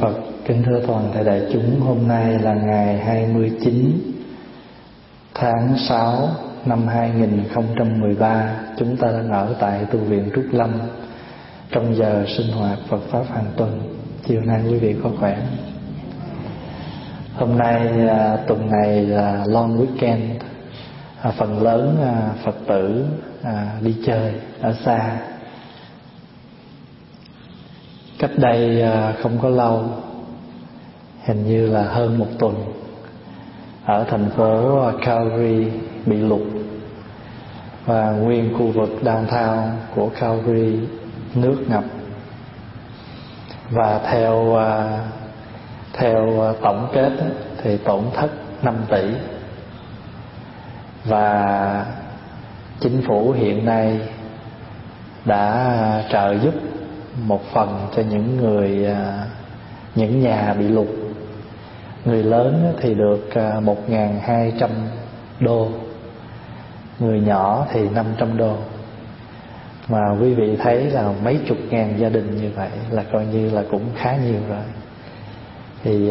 Phật. Kính thưa toàn thể đại chúng, hôm nay là ngày 29 tháng 6 năm 2013. Chúng ta đang ở tại tu viện Trúc Lâm trong giờ sinh hoạt Phật Pháp hàng tuần. Chiều nay quý vị có khỏe? Hôm nay tuần này là long weekend. Phần lớn Phật tử đi chơi ở xa. Cách đây không có lâu, hình như là hơn một tuần, ở thành phố Calgary bị lụt và nguyên khu vực downtown của Calgary nước ngập. Và theo tổng kết thì tổn thất 5 tỷ. Và chính phủ hiện nay đã trợ giúp một phần cho những nhà bị lụt. Người lớn thì được 1.200 đô, người nhỏ thì 500 đô. Mà quý vị thấy là mấy chục ngàn gia đình như vậy là coi như là cũng khá nhiều rồi. Thì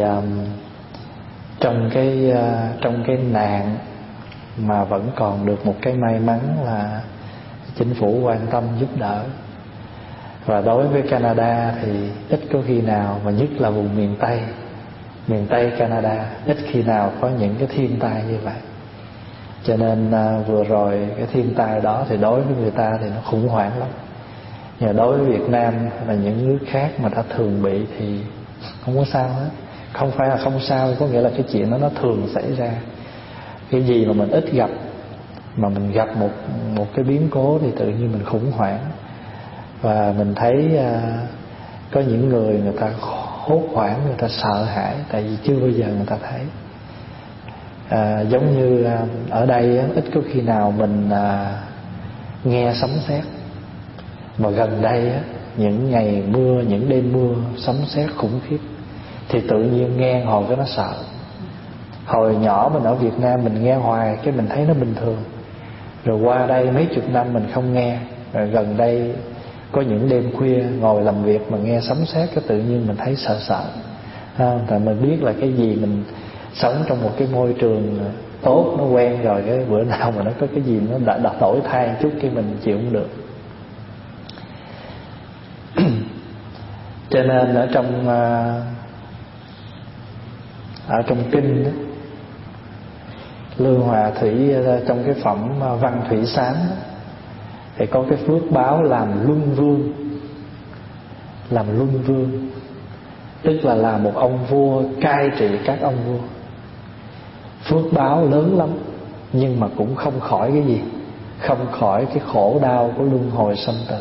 trong cái nạn mà vẫn còn được một cái may mắn là chính phủ quan tâm giúp đỡ. Và đối với Canada thì ít có khi nào, mà nhất là vùng miền Tây Canada, ít khi nào có những cái thiên tai như vậy. Cho nên vừa rồi cái thiên tai đó thì đối với người ta thì nó khủng hoảng lắm. Nhưng đối với Việt Nam là những nước khác mà đã thường bị thì không có sao hết. Không phải là không sao, có nghĩa là cái chuyện đó nó thường xảy ra. Cái gì mà mình ít gặp, mà mình gặp một cái biến cố thì tự nhiên mình khủng hoảng. Và mình thấy có những người ta hốt hoảng, người ta sợ hãi, tại vì chưa bao giờ người ta thấy. Giống như ở đây ít có khi nào mình nghe sấm sét. Mà gần đây những ngày mưa, những đêm mưa sấm sét khủng khiếp, thì tự nhiên nghe hồi cái nó sợ. Hồi nhỏ mình ở Việt Nam mình nghe hoài cái mình thấy nó bình thường. Rồi qua đây mấy chục năm mình không nghe. Rồi gần đây có những đêm khuya ngồi làm việc mà nghe sấm sét cái tự nhiên mình thấy sợ. Tại mình biết là cái gì mình sống trong một cái môi trường tốt, nó quen rồi, cái bữa nào mà nó có cái gì nó đã đổi thay chút cái mình chịu không được. Cho nên ở trong kinh đó, Lương Hòa Thủy trong cái phẩm Văn Thủy Sám thì có cái phước báo làm luân vương. Làm luân vương tức là một ông vua cai trị các ông vua. Phước báo lớn lắm, nhưng mà cũng không khỏi cái gì, không khỏi cái khổ đau của luân hồi sanh tử.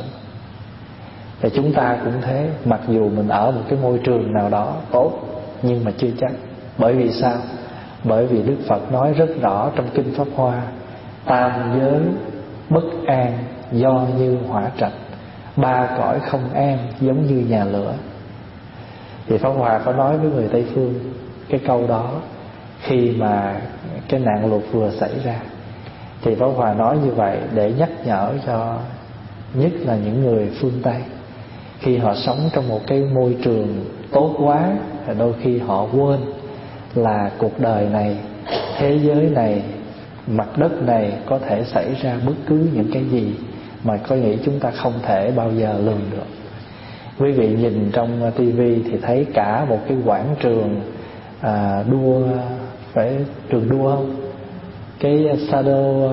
Và chúng ta cũng thế, mặc dù mình ở một cái môi trường nào đó tốt, nhưng mà chưa chắc. Bởi vì sao? Bởi vì Đức Phật nói rất rõ trong Kinh Pháp Hoa: tam giới bất an do như hỏa trạch, ba cõi không an giống như nhà lửa. Thì Pháp Hòa có nói với người Tây Phương cái câu đó khi mà cái nạn lụt vừa xảy ra. Thì Pháp Hòa nói như vậy để nhắc nhở cho nhất là những người phương Tây, khi họ sống trong một cái môi trường tốt quá, đôi khi họ quên là cuộc đời này, thế giới này, mặt đất này có thể xảy ra bất cứ những cái gì mà có nghĩ chúng ta không thể bao giờ lường được. Quý vị nhìn trong tivi thì thấy cả một cái quảng trường đua, phải trường đua không? Cái Shadow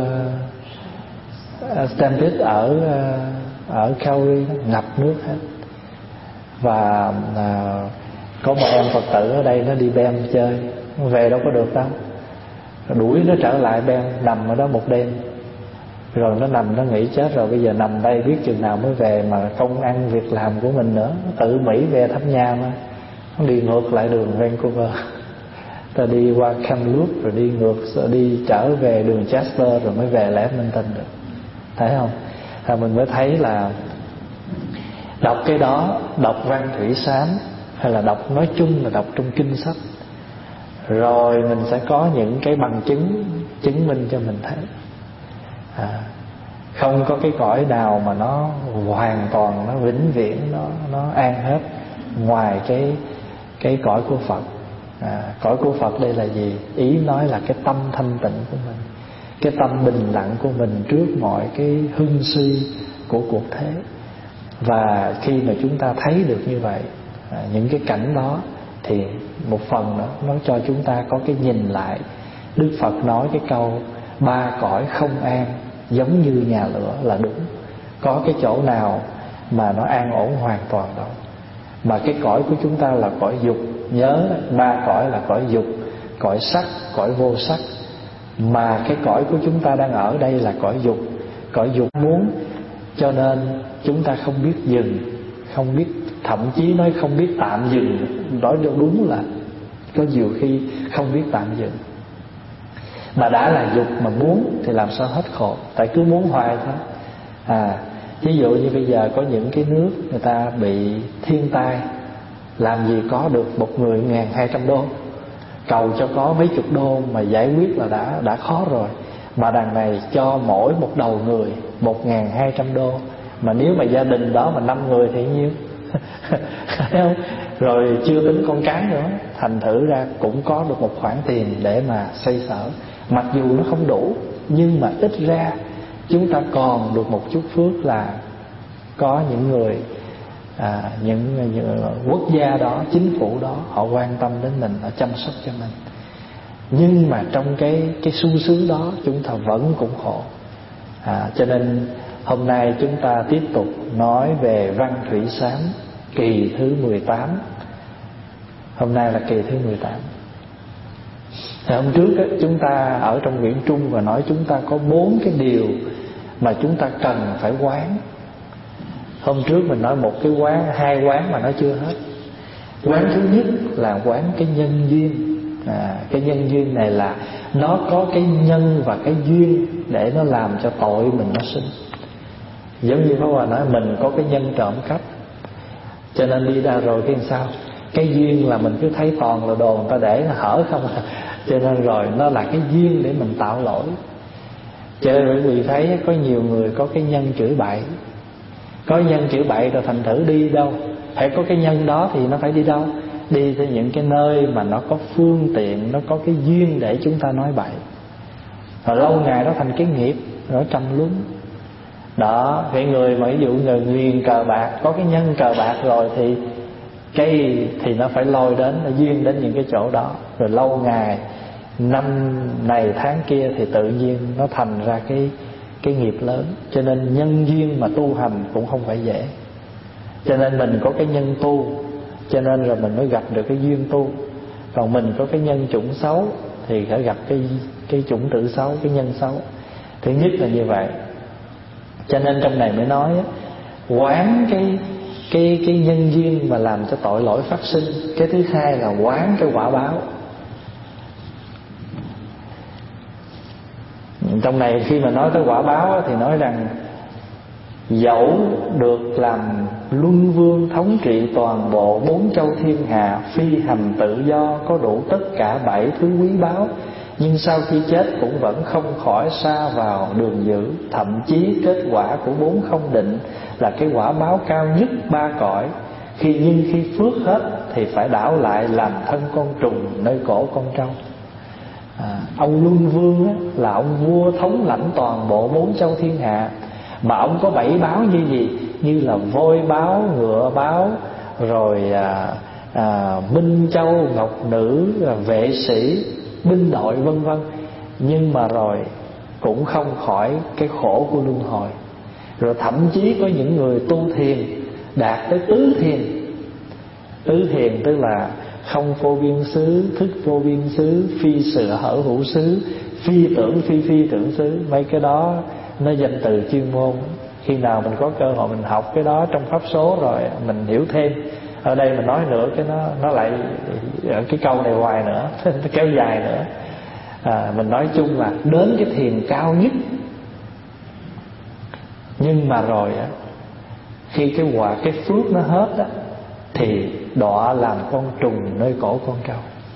Stampede ở Calgary ngập nước hết. Và có một em Phật tử ở đây nó đi bem chơi, về đâu có được đâu, đuổi nó trở lại bem, nằm ở đó một đêm. Rồi nó nằm nó nghĩ chết rồi, bây giờ nằm đây biết chừng nào mới về mà công ăn việc làm của mình nữa. Tự Mỹ về thăm nhà mà, nó đi ngược lại đường Vancouver. Ta đi qua Kamloops rồi đi ngược, đi trở về đường Jasper rồi mới về lại Edmonton được. Thấy không? Mình mới thấy là đọc cái đó, đọc Văn Thủy Sám hay là đọc nói chung là đọc trong kinh sách, rồi mình sẽ có những cái bằng chứng chứng minh cho mình thấy không có cái cõi nào mà nó hoàn toàn, nó vĩnh viễn, nó an hết, ngoài cái cõi của Phật. Cõi của Phật đây là gì? Ý nói là cái tâm thanh tịnh của mình, cái tâm bình lặng của mình trước mọi cái hưng suy của cuộc thế. Và khi mà chúng ta thấy được như vậy, những cái cảnh đó, thì một phần đó nó cho chúng ta có cái nhìn lại. Đức Phật nói cái câu ba cõi không an giống như nhà lửa là đúng. Có cái chỗ nào mà nó an ổn hoàn toàn đâu. Mà cái cõi của chúng ta là cõi dục. Nhớ ba cõi là cõi dục, cõi sắc, cõi vô sắc. Mà cái cõi của chúng ta đang ở đây là cõi dục. Cõi dục muốn, cho nên chúng ta không biết dừng, không biết, thậm chí nói không biết tạm dừng. Nói đúng là có nhiều khi không biết tạm dừng. Mà đã là dục mà muốn thì làm sao hết khổ, tại cứ muốn hoài thôi. Ví dụ như bây giờ có những cái nước người ta bị thiên tai, làm gì có được một người 1.200 đô, cầu cho có mấy chục đô mà giải quyết là đã khó rồi. Mà đằng này cho mỗi một đầu người 1.200 đô. Mà nếu mà gia đình đó mà 5 người thì nhiêu? Không? Rồi chưa tính con cái nữa. Thành thử ra cũng có được một khoản tiền để mà xoay sở. Mặc dù nó không đủ, nhưng mà ít ra chúng ta còn được một chút phước là có những người, những quốc gia đó, chính phủ đó, họ quan tâm đến mình, họ chăm sóc cho mình. Nhưng mà trong cái sung sướng đó chúng ta vẫn cũng khổ. Cho nên hôm nay chúng ta tiếp tục nói về Văn Thủy Sám kỳ thứ 18. Hôm nay là kỳ thứ 18. Thì hôm trước đó, chúng ta ở trong Nguyễn Trung và nói chúng ta có 4 cái điều mà chúng ta cần phải quán. Hôm trước mình nói một cái quán, 2 quán mà nó chưa hết. Quán thứ nhất là quán cái nhân duyên. Cái nhân duyên này là nó có cái nhân và cái duyên để nó làm cho tội mình nó sinh. Giống như Pháp Hòa nói, mình có cái nhân trộm cắp, cho nên đi ra rồi cái sao? Cái duyên là mình cứ thấy toàn là đồ người ta để nó hở không à. Cho nên rồi nó là cái duyên để mình tạo lỗi. Cho nên bởi vì thấy có nhiều người có cái nhân chửi bậy. Có nhân chửi bậy rồi thành thử đi đâu, phải có cái nhân đó thì nó phải đi đâu? Đi tới những cái nơi mà nó có phương tiện, nó có cái duyên để chúng ta nói bậy. Rồi lâu ngày nó thành cái nghiệp, nó trầm luân. Đó, cái người mà ví dụ người nghiền cờ bạc, có cái nhân cờ bạc rồi thì nó phải lôi đến, nó duyên đến những cái chỗ đó. Rồi lâu ngày, năm này tháng kia thì tự nhiên nó thành ra cái nghiệp lớn. Cho nên nhân duyên mà tu hành cũng không phải dễ. Cho nên mình có cái nhân tu, cho nên rồi mình mới gặp được cái duyên tu. Còn mình có cái nhân chủng xấu thì phải gặp cái chủng tử xấu, cái nhân xấu. Thứ nhất là như vậy. Cho nên trong này mới nói quán cái nhân duyên mà làm cho tội lỗi phát sinh. Cái thứ hai là quán cái quả báo. Trong này khi mà nói tới quả báo thì nói rằng dẫu được làm luân vương thống trị toàn bộ 4 châu thiên hà, phi hành tự do, có đủ tất cả 7 thứ quý báu, nhưng sau khi chết cũng vẫn không khỏi sa vào đường dữ. Thậm chí kết quả của 4 không định là cái quả báo cao nhất 3 cõi. Nhưng khi phước hết thì phải đảo lại làm thân con trùng nơi cổ con trâu. Ông Luân Vương á, là ông vua thống lãnh toàn bộ 4 châu thiên hạ. Mà ông có 7 báo như gì? Như là voi báo, ngựa báo, rồi Minh Châu, Ngọc Nữ, vệ sĩ, binh đội vân vân. Nhưng mà rồi cũng không khỏi cái khổ của luân hồi. Rồi thậm chí có những người tu thiền đạt tới tứ thiền. Tứ thiền tức là không vô biên xứ, thức vô biên xứ, phi sự hở hữu xứ, phi tưởng phi tưởng xứ. Mấy cái đó nó danh từ chuyên môn. Khi nào mình có cơ hội mình học cái đó trong pháp số rồi mình hiểu thêm. Ở đây mình nói nữa cái nó lại cái câu này hoài nữa nó kéo dài nữa. Mình nói chung là đến cái thiền cao nhất. Nhưng mà rồi á, khi cái phước nó hết á, thì đọa làm con trùng nơi cổ con trâu.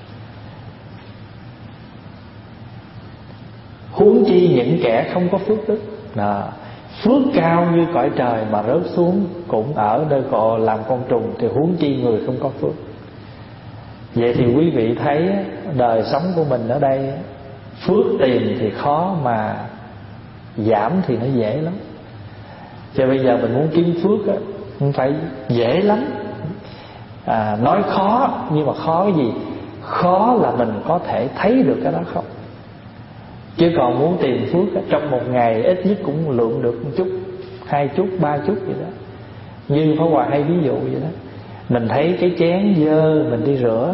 Huống chi những kẻ không có phước đức. Phước cao như cõi trời mà rớt xuống cũng ở nơi cổ làm con trùng, thì huống chi người không có phước. Vậy thì quý vị thấy đời sống của mình ở đây, phước tìm thì khó mà giảm thì nó dễ lắm. Cho bây giờ mình muốn kiếm phước á, không phải dễ lắm. Nói khó, nhưng mà khó cái gì? Khó là mình có thể thấy được cái đó không. Chứ còn muốn tìm phước á, trong một ngày ít nhất cũng lượm được một chút, 2 chút, 3 chút vậy đó. Như Pháp Hòa hay ví dụ vậy đó. Mình thấy cái chén dơ mình đi rửa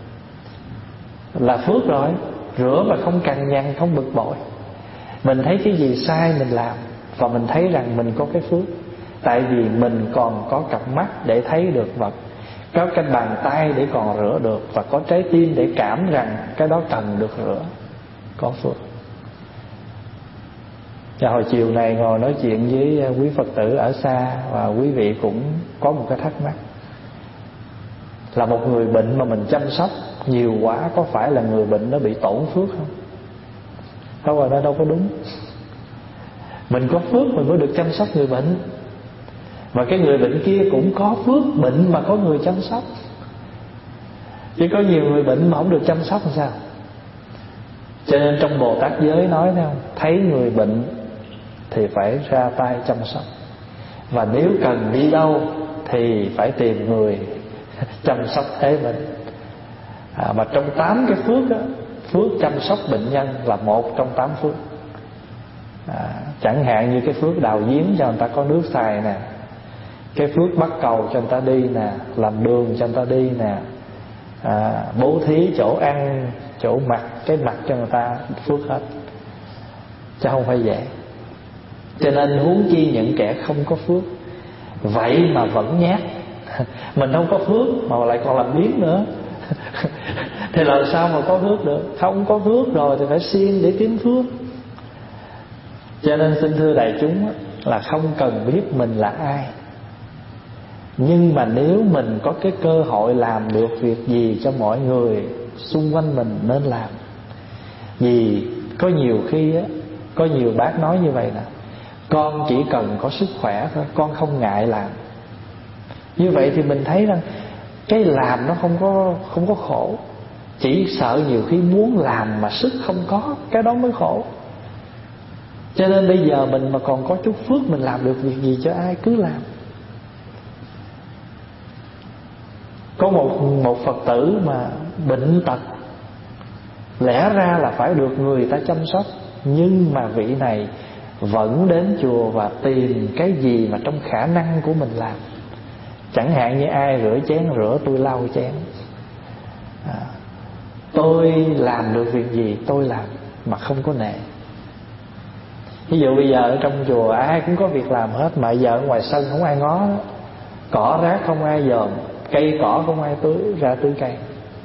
là phước rồi. Rửa mà không cằn nhằn, không bực bội. Mình thấy cái gì sai mình làm, và mình thấy rằng mình có cái phước. Tại vì mình còn có cặp mắt để thấy được vật, có cái bàn tay để còn rửa được, và có trái tim để cảm rằng cái đó cần được rửa. Có phước. Và hồi chiều này ngồi nói chuyện với quý Phật tử ở xa, và quý vị cũng có một cái thắc mắc là một người bệnh mà mình chăm sóc nhiều quá, có phải là người bệnh nó bị tổn phước không? Đâu rồi, đó đâu có đúng. Mình có phước mình mới được chăm sóc người bệnh, mà cái người bệnh kia cũng có phước bệnh mà có người chăm sóc. Chứ có nhiều người bệnh mà không được chăm sóc làm sao? Cho nên trong Bồ Tát giới nói thấy không? Thấy người bệnh thì phải ra tay chăm sóc, và nếu cần đi đâu thì phải tìm người chăm sóc thế mình. Mà trong 8 cái phước đó, phước chăm sóc bệnh nhân là một trong 8 phước. Chẳng hạn như cái phước đào giếng cho người ta có nước xài nè, cái phước bắt cầu cho người ta đi nè, làm đường cho người ta đi nè, bố thí chỗ ăn, chỗ mặc, cái mặt cho người ta, phước hết, chứ không phải dễ. Cho nên huống chi những kẻ không có phước, vậy mà vẫn nhát. Mình không có phước mà lại còn làm biếng nữa thì làm sao mà có phước được? Không có phước rồi thì phải siêng để kiếm phước. Cho nên xin thưa đại chúng là không cần biết mình là ai, nhưng mà nếu mình có cái cơ hội làm được việc gì cho mọi người xung quanh mình nên làm. Vì có nhiều khi á, có nhiều bác nói như vậy nè: con chỉ cần có sức khỏe thôi, con không ngại làm. Như vậy thì mình thấy rằng cái làm nó không có khổ. Chỉ sợ nhiều khi muốn làm mà sức không có, cái đó mới khổ. Cho nên bây giờ mình mà còn có chút phước, mình làm được việc gì cho ai cứ làm. Có một Phật tử mà bệnh tật, lẽ ra là phải được người ta chăm sóc, nhưng mà vị này vẫn đến chùa và tìm cái gì mà trong khả năng của mình làm. Chẳng hạn như ai rửa chén rửa, tôi lau chén. Tôi làm được việc gì tôi làm mà không có nể. Ví dụ bây giờ ở trong chùa ai cũng có việc làm hết, mà giờ ở ngoài sân không ai ngó, cỏ rác không ai dòm, cây cỏ không ai tưới cây.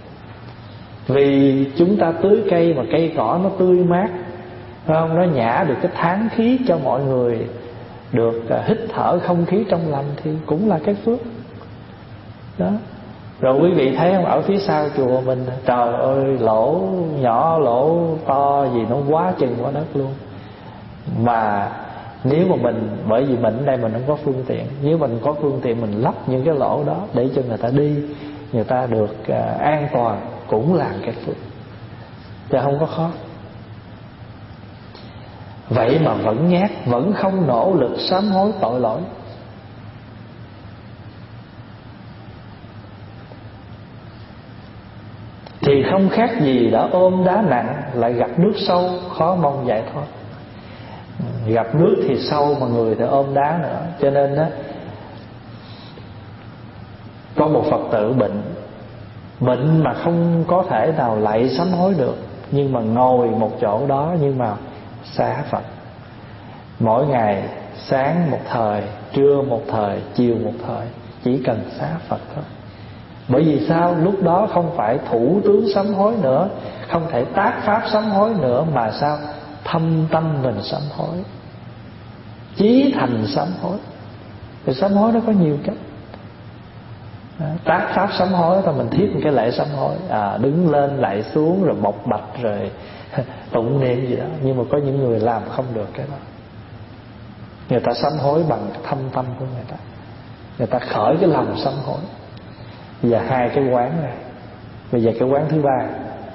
Vì chúng ta tưới cây mà cây cỏ nó tươi mát, phải không? Nó nhả được cái tháng khí cho mọi người được hít thở không khí trong lành, thì cũng là cái phước đó. Rồi quý vị thấy không, ở phía sau chùa mình, trời ơi, lỗ nhỏ lỗ to gì nó quá chừng quá đất luôn. Mà nếu mà mình, bởi vì mình ở đây mình không có phương tiện, nếu mình có phương tiện mình lắp những cái lỗ đó để cho người ta đi, người ta được an toàn, cũng là cái phước, chứ không có khó. Vậy mà vẫn nhát, vẫn không nỗ lực sám hối tội lỗi. Thì không khác gì đã ôm đá nặng, lại gặp nước sâu, khó mong giải thoát. Gặp nước thì sâu mà người thì ôm đá nữa. Cho nên đó, có một Phật tử bệnh mà không có thể nào lạy sám hối được, nhưng mà ngồi một chỗ đó, nhưng mà xá Phật. Mỗi ngày sáng một thời, trưa một thời, chiều một thời, chỉ cần xá Phật thôi. Bởi vì sao? Lúc đó không phải thủ tướng sám hối nữa, không thể tác pháp sám hối nữa, mà sao? Thâm tâm mình sám hối, chí thành sám hối. Thì sám hối nó có nhiều cách. Tác pháp sám hối là mình thiết một cái lễ sám hối, đứng lên lại xuống rồi bộc bạch rồi tụng niệm gì đó. Nhưng mà có những người làm không được cái đó. Người ta sám hối bằng thâm tâm của người ta, người ta khởi cái lòng sám hối. Và hai cái quán này, Bây giờ cái quán thứ ba,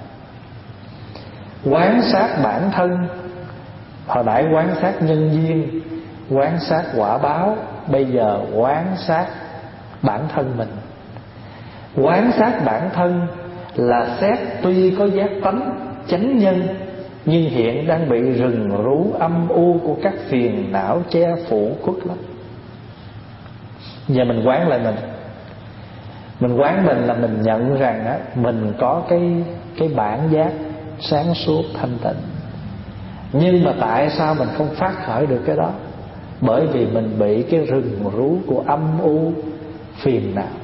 quán sát bản thân. Hồi nãy quán sát nhân duyên, quán sát quả báo, bây giờ quán sát bản thân mình. Quán sát bản thân là xét tuy có giác tánh chánh nhân, nhưng hiện đang bị rừng rú âm u của các phiền não che phủ khuất lắm. Giờ mình quán lại mình quán mình là mình nhận rằng á, mình có cái bản giác sáng suốt thanh tịnh. Nhưng mà tại sao mình không phát khởi được cái đó? Bởi vì mình bị cái rừng rú của âm u phiền não.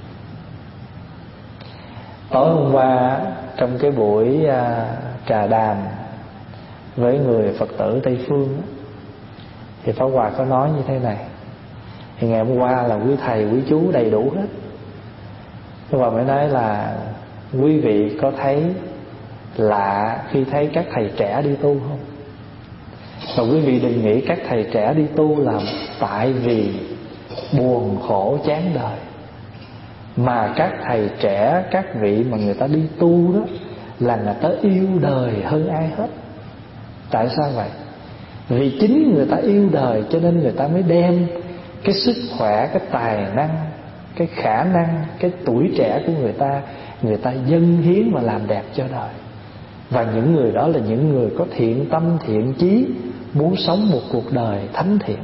Tối hôm qua trong cái buổi trà đàm với người Phật tử Tây Phương á, thì Pháp Hòa có nói như thế này. Thì ngày hôm qua là quý thầy quý chú đầy đủ hết. Pháp Hòa mới nói là quý vị có thấy lạ khi thấy các thầy trẻ đi tu không? Và quý vị đừng nghĩ các thầy trẻ đi tu là tại vì buồn khổ chán đời. Mà các thầy trẻ, các vị mà người ta đi tu đó là người ta yêu đời hơn ai hết. Tại sao vậy? Vì chính người ta yêu đời cho nên người ta mới đem cái sức khỏe, cái tài năng, cái khả năng, cái tuổi trẻ của người ta dâng hiến và làm đẹp cho đời. Và những người đó là những người có thiện tâm, thiện chí, muốn sống một cuộc đời thánh thiện.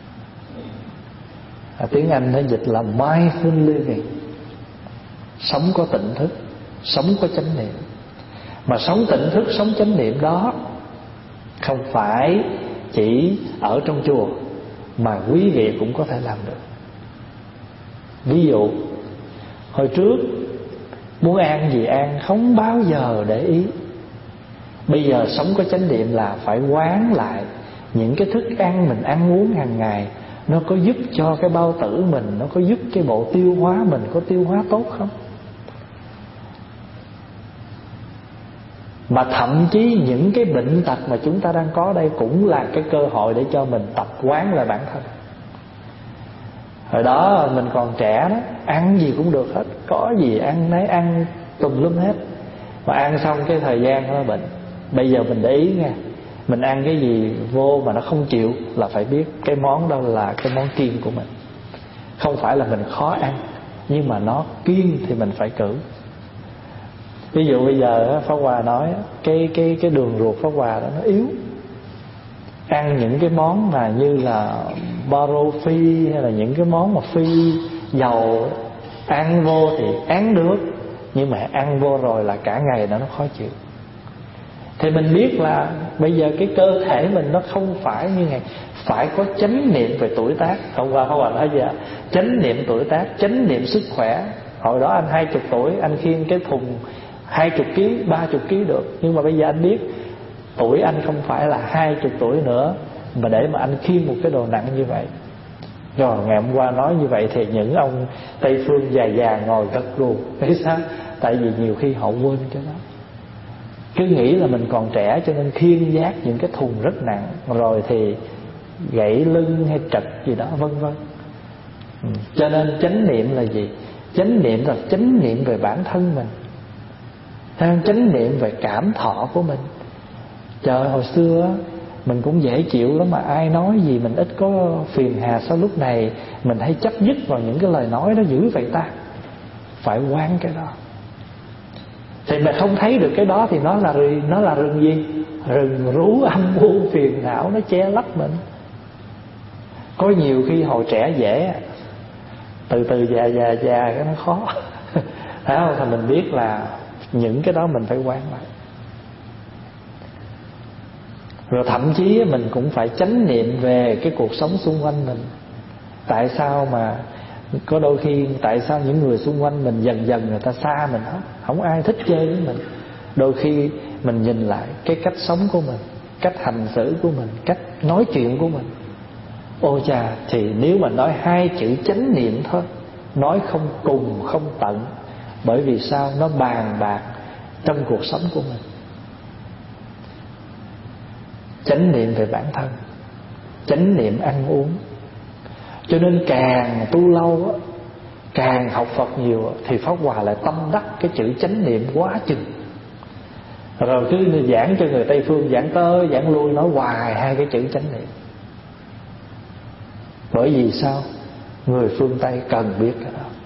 Tiếng Anh nó dịch là mindful living, sống có tỉnh thức, sống có chánh niệm. Mà sống tỉnh thức, sống chánh niệm đó không phải chỉ ở trong chùa, mà quý vị cũng có thể làm được. Ví dụ hồi trước muốn ăn gì ăn, không bao giờ để ý. Bây giờ sống có chánh niệm là phải quán lại những cái thức ăn mình ăn uống hàng ngày, nó có giúp cho cái bao tử mình, nó có giúp cái bộ tiêu hóa mình có tiêu hóa tốt không? Mà thậm chí những cái bệnh tật mà chúng ta đang có đây cũng là cái cơ hội để cho mình tập quán lại bản thân. Hồi đó mình còn trẻ đó, ăn gì cũng được hết, có gì ăn nấy, ăn tùm lum hết. Mà ăn xong cái thời gian nó bệnh. Bây giờ mình để ý nha, mình ăn cái gì vô mà nó không chịu là phải biết cái món đó là cái món kiêng của mình. Không phải là mình khó ăn, nhưng mà nó kiêng thì mình phải cử. Ví dụ bây giờ Pháp Hòa nói cái đường ruột Pháp Hòa đó nó yếu. Ăn những cái món mà như là baro phi hay là những cái món mà phi dầu, ăn vô thì ăn được, nhưng mà ăn vô rồi là cả ngày nó khó chịu. Thì mình biết là bây giờ cái cơ thể mình nó không phải như ngày. Phải có chánh niệm về tuổi tác. Hôm qua Pháp Hòa nói giờ chánh niệm tuổi tác, chánh niệm sức khỏe. Hồi đó anh 20 tuổi, anh khiêng cái thùng 20 kg, 30 kg được. Nhưng mà bây giờ anh biết tuổi anh không phải là 20 tuổi nữa, mà để mà anh khiêng một cái đồ nặng như vậy. Rồi ngày hôm qua nói như vậy thì những ông Tây Phương già ngồi gật gù. Tại sao? Tại vì nhiều khi họ quên cái đó. Cứ nghĩ là mình còn trẻ cho nên khiêng vác những cái thùng rất nặng, rồi thì gãy lưng hay trật gì đó vân vân. Cho nên chánh niệm là gì? Chánh niệm là chánh niệm về bản thân mình, chánh niệm về cảm thọ của mình. Trời, hồi xưa mình cũng dễ chịu lắm, mà ai nói gì mình ít có phiền hà. Sao lúc này mình hay chấp nhất vào những cái lời nói đó dữ vậy ta? Phải quán cái đó. Thì mình không thấy được cái đó thì nó là rừng gì? Rừng rú âm u phiền não, nó che lấp mình. Có nhiều khi hồi trẻ dễ, từ từ già cái nó khó. Thấy không? Thì mình biết là những cái đó mình phải quán lại. Rồi thậm chí mình cũng phải chánh niệm về cái cuộc sống xung quanh mình. Tại sao mà có đôi khi tại sao những người xung quanh mình dần dần người ta xa mình hết, không ai thích chơi với mình. Đôi khi mình nhìn lại cái cách sống của mình, cách hành xử của mình, cách nói chuyện của mình. Ôi chà, thì nếu mà nói 2 chữ chánh niệm thôi, nói không cùng không tận. Bởi vì sao? Nó bàn bạc trong cuộc sống của mình. Chánh niệm về bản thân, chánh niệm ăn uống. Cho nên càng tu lâu á, càng học Phật nhiều thì Pháp Hòa lại tâm đắc cái chữ chánh niệm quá chừng. Rồi cứ giảng cho người Tây Phương, giảng tới giảng lui nói hoài hai cái chữ chánh niệm. Bởi vì sao? Người phương Tây cần biết cái đó.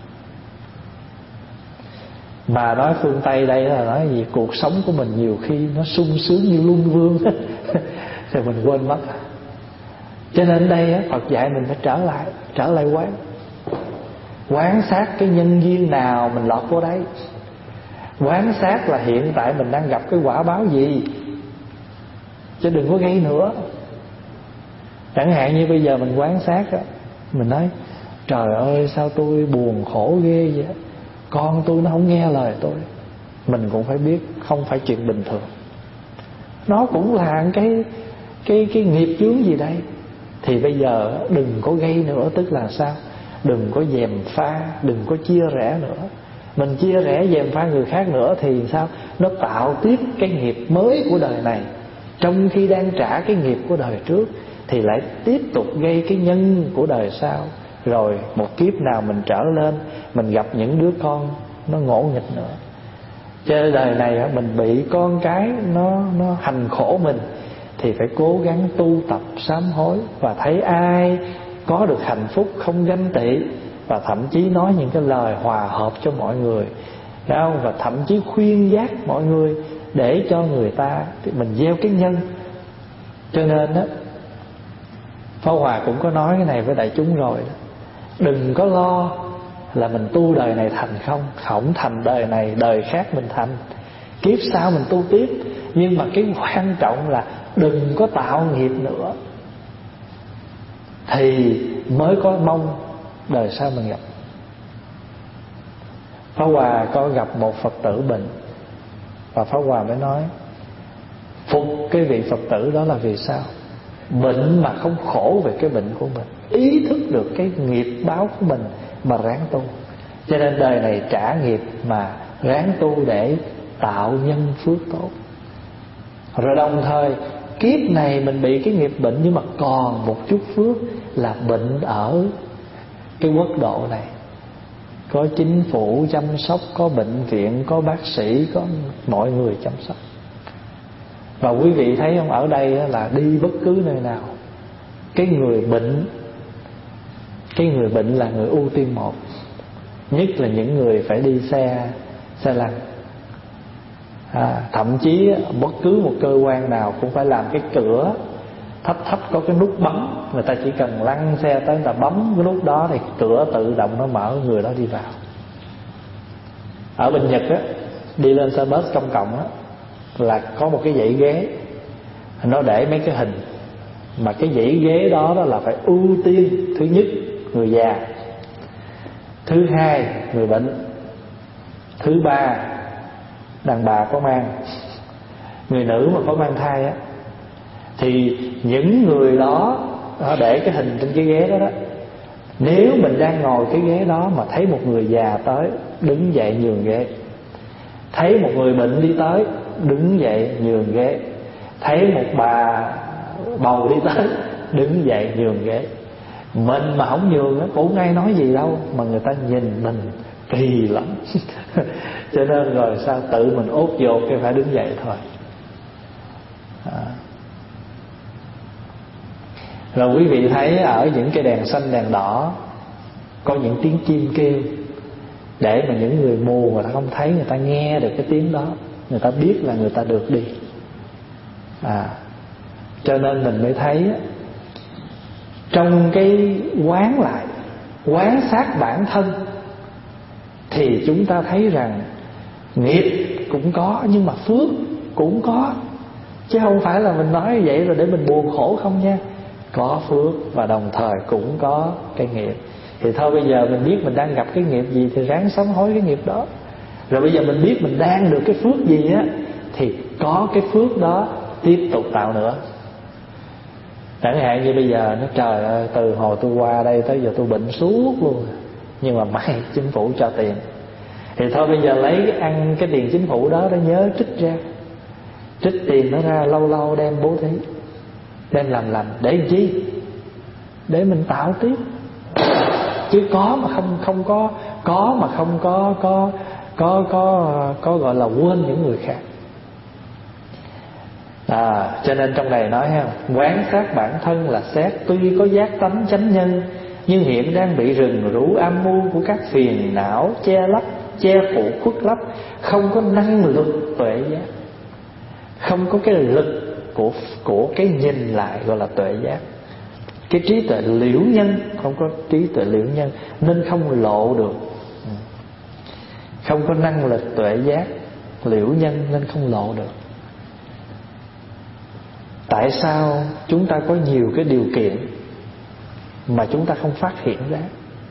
Mà nói phương Tây đây là nói gì? Cuộc sống của mình nhiều khi nó sung sướng như luân vương thì mình quên mất. Cho nên đây Phật dạy mình phải trở lại quán sát cái nhân duyên nào mình lọt vô đấy. Quán sát là hiện tại mình đang gặp cái quả báo gì, chứ đừng có gây nữa. Chẳng hạn như bây giờ mình quán sát đó, mình nói trời ơi sao tôi buồn khổ ghê vậy, con tôi nó không nghe lời tôi. Mình cũng phải biết không phải chuyện bình thường, nó cũng là cái nghiệp chướng gì đây. Thì bây giờ đừng có gây nữa. Tức là sao? Đừng có gièm pha, đừng có chia rẽ nữa. Mình chia rẽ gièm pha người khác nữa thì sao? Nó tạo tiếp cái nghiệp mới của đời này, trong khi đang trả cái nghiệp của đời trước, thì lại tiếp tục gây cái nhân của đời sau. Rồi một kiếp nào mình trở lên, mình gặp những đứa con nó ngỗ nghịch nữa. Trên đời này mình bị con cái nó hành khổ mình, thì phải cố gắng tu tập sám hối, và thấy ai có được hạnh phúc không ganh tị, và thậm chí nói những cái lời hòa hợp cho mọi người, phải không? Và thậm chí khuyên giác mọi người để cho người ta, thì mình gieo cái nhân. Cho nên đó, Pháp Hòa cũng có nói cái này với đại chúng rồi đó. Đừng có lo là mình tu đời này thành không thành đời này, đời khác mình thành, kiếp sau mình tu tiếp. Nhưng mà cái quan trọng là đừng có tạo nghiệp nữa, thì mới có mong đời sau mình gặp. Pháp Hòa có gặp một Phật tử bệnh, và Pháp Hòa mới nói phục cái vị Phật tử đó là vì sao? Bệnh mà không khổ về cái bệnh của mình, ý thức được cái nghiệp báo của mình mà ráng tu. Cho nên đời này trả nghiệp mà ráng tu để tạo nhân phước tốt. Rồi đồng thời kiếp này mình bị cái nghiệp bệnh, nhưng mà còn một chút phước là bệnh ở cái quốc độ này, có chính phủ chăm sóc, có bệnh viện, có bác sĩ, có mọi người chăm sóc. Và quý vị thấy không, ở đây là đi bất cứ nơi nào, cái người bệnh là người ưu tiên một. Nhất là những người phải đi xe lăn. Thậm chí bất cứ một cơ quan nào cũng phải làm cái cửa thấp có cái nút bấm. Người ta chỉ cần lăn xe tới, người ta bấm cái nút đó thì cửa tự động nó mở, người đó đi vào. Ở bên Nhật á, đi lên xe bus công cộng á, là có một cái dãy ghế, nó để mấy cái hình, mà cái dãy ghế đó là phải ưu tiên. Thứ nhất người già, thứ hai người bệnh, thứ ba đàn bà có mang, người nữ mà có mang thai á. Thì những người đó để cái hình trên cái ghế đó, nếu mình đang ngồi cái ghế đó mà thấy một người già tới, đứng dậy nhường ghế. Thấy một người bệnh đi tới, đứng dậy nhường ghế. Thấy một bà bầu đi tới, đứng dậy nhường ghế. Mình mà không nhường cũng không ai nói gì đâu, mà người ta nhìn mình kỳ lắm. Cho nên rồi sao tự mình ốt dột cái phải đứng dậy thôi. Rồi quý vị thấy ở những cái đèn xanh đèn đỏ có những tiếng chim kêu, để mà những người mù người ta không thấy, người ta nghe được cái tiếng đó, người ta biết là người ta được đi. Cho nên mình mới thấy trong cái quán sát bản thân, thì chúng ta thấy rằng nghiệp cũng có, nhưng mà phước cũng có. Chứ không phải là mình nói vậy rồi để mình buồn khổ không nha. Có phước và đồng thời cũng có cái nghiệp. Thì thôi bây giờ mình biết mình đang gặp cái nghiệp gì thì ráng sám hối cái nghiệp đó. Rồi bây giờ mình biết mình đang được cái phước gì á, thì có cái phước đó tiếp tục tạo nữa. Chẳng hạn như bây giờ nó trời ơi, từ hồi tôi qua đây tới giờ tôi bệnh suốt luôn, nhưng mà may chính phủ cho tiền. Thì thôi bây giờ lấy cái tiền chính phủ đó nhớ trích ra, trích tiền nó ra, lâu lâu đem bố thí, đem làm lành. Để làm chi? Để mình tạo tiếp. chứ có mà không có gọi là quên những người khác. Cho nên trong này nói ha, quán sát bản thân là xét tuy có giác tánh chánh nhân, nhưng hiện đang bị rừng rú âm mưu của các phiền não che phủ khuất lấp, không có năng lực tuệ giác, không có cái lực của cái nhìn lại gọi là tuệ giác. Cái trí tuệ liễu nhân, không có trí tuệ liễu nhân nên không lộ được, không có năng lực tuệ giác liễu nhân nên không lộ được. Tại sao chúng ta có nhiều cái điều kiện mà chúng ta không phát hiện ra?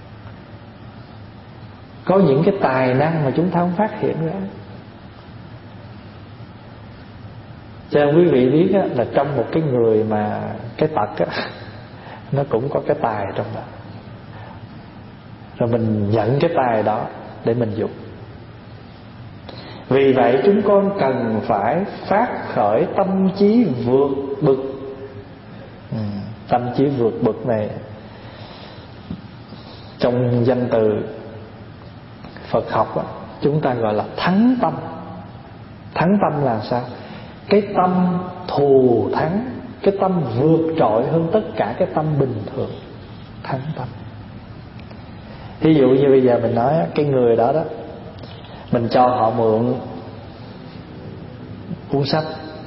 Có những cái tài năng mà chúng ta không phát hiện ra. Cho nên quý vị biết là trong một cái người mà cái tật á, nó cũng có cái tài trong đó. Rồi mình nhận cái tài đó để mình dùng. Vì vậy chúng con cần phải phát khởi tâm trí vượt bực. Tâm trí vượt bực này trong danh từ Phật học đó, chúng ta gọi là thắng tâm. Thắng tâm là sao? Cái tâm thù thắng, cái tâm vượt trội hơn tất cả cái tâm bình thường. Thắng tâm. Ví dụ như bây giờ mình nói cái người đó đó, mình cho họ mượn cuốn sách,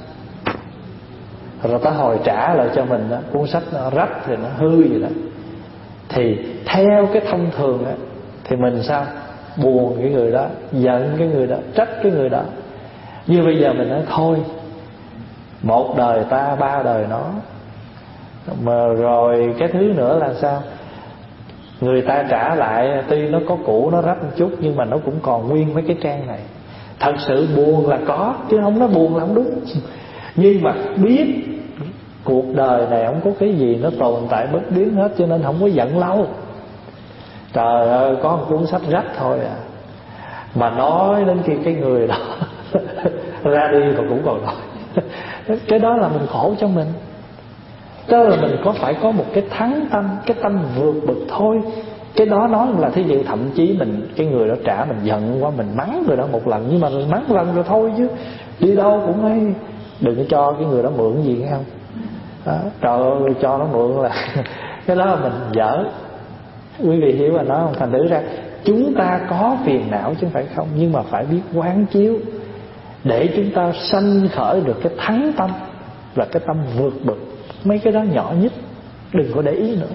rồi tới hồi trả lại cho mình đó, cuốn sách nó rách thì nó hư gì đó, thì theo cái thông thường đó, thì mình sao? Buồn cái người đó, giận cái người đó, trách cái người đó. Như bây giờ mình nói thôi, một đời ta ba đời nó. Mà rồi cái thứ nữa là sao? Người ta trả lại tuy nó có cũ, nó rách một chút, nhưng mà nó cũng còn nguyên mấy cái trang này. Thật sự buồn là có, chứ không nói buồn là không đúng. Nhưng mà biết cuộc đời này không có cái gì nó tồn tại bất biến hết, cho nên không có giận lâu. Trời ơi, có một cuốn sách rách thôi à, mà nói đến khi cái người đó ra đi mà cũng còn nói. Cái đó là mình khổ cho mình. Đó là mình phải có một cái thắng tâm, cái tâm vượt bực thôi. Cái đó nói là thí dụ thậm chí mình, cái người đó trả mình giận quá, mình mắng người đó một lần, nhưng mà mình mắng một lần rồi thôi, chứ đi đâu cũng hay. Đừng có cho cái người đó mượn gì, nghe không đó, trời ơi, cho nó mượn là cái đó là mình dở. Quý vị hiểu mà nói không? Thành thử ra chúng ta có phiền não chứ không phải không, nhưng mà phải biết quán chiếu để chúng ta sanh khởi được cái thắng tâm, là cái tâm vượt bực. Mấy cái đó nhỏ nhất đừng có để ý nữa.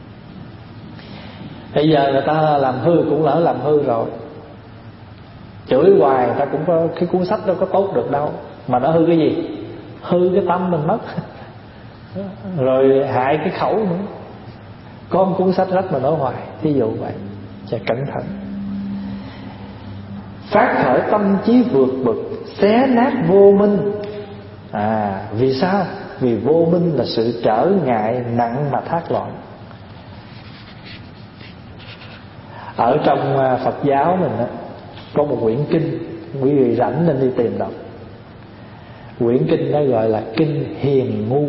Bây giờ người ta làm hư cũng lỡ làm hư rồi, chửi hoài người ta cũng có, cái cuốn sách đó có tốt được đâu, mà nó hư cái gì? Hư cái tâm mình mất. Rồi hại cái khẩu nữa. Có một cuốn sách rách mà nói hoài, thí dụ vậy. Cho cẩn thận. Phát khởi tâm trí vượt bực, xé nát vô minh. Vì sao? Vì vô minh là sự trở ngại nặng mà thác loạn. Ở trong Phật giáo mình đó, có một quyển kinh, quý vị rảnh nên đi tìm đọc. Quyển kinh đó gọi là kinh Hiền Ngu.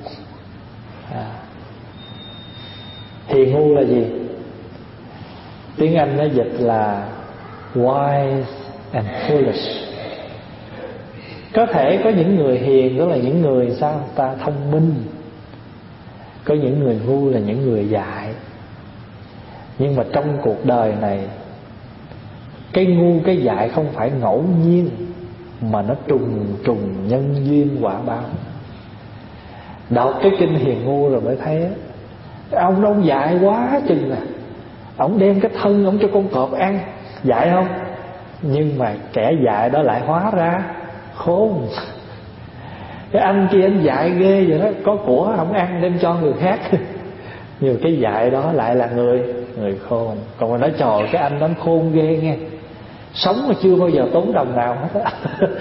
Hiền ngu là gì? Tiếng Anh nó dịch là wise and foolish. Có thể có những người hiền, đó là những người sao? Ta thông minh. Có những người ngu là những người dại. Nhưng mà trong cuộc đời này, cái ngu cái dại không phải ngẫu nhiên, mà nó trùng nhân duyên quả báo. Đọc cái kinh Hiền Ngu rồi mới thấy ông dại quá chừng à. Ông đem cái thân ông cho con cọp ăn, dại không? Nhưng mà kẻ dại đó lại hóa ra khôn. Cái anh kia anh dại ghê vậy đó, có của không ăn đem cho người khác. Nhưng cái dại đó lại là người khôn. Còn mà nói trời, cái anh đó khôn ghê nghe, sống mà chưa bao giờ tốn đồng nào hết á.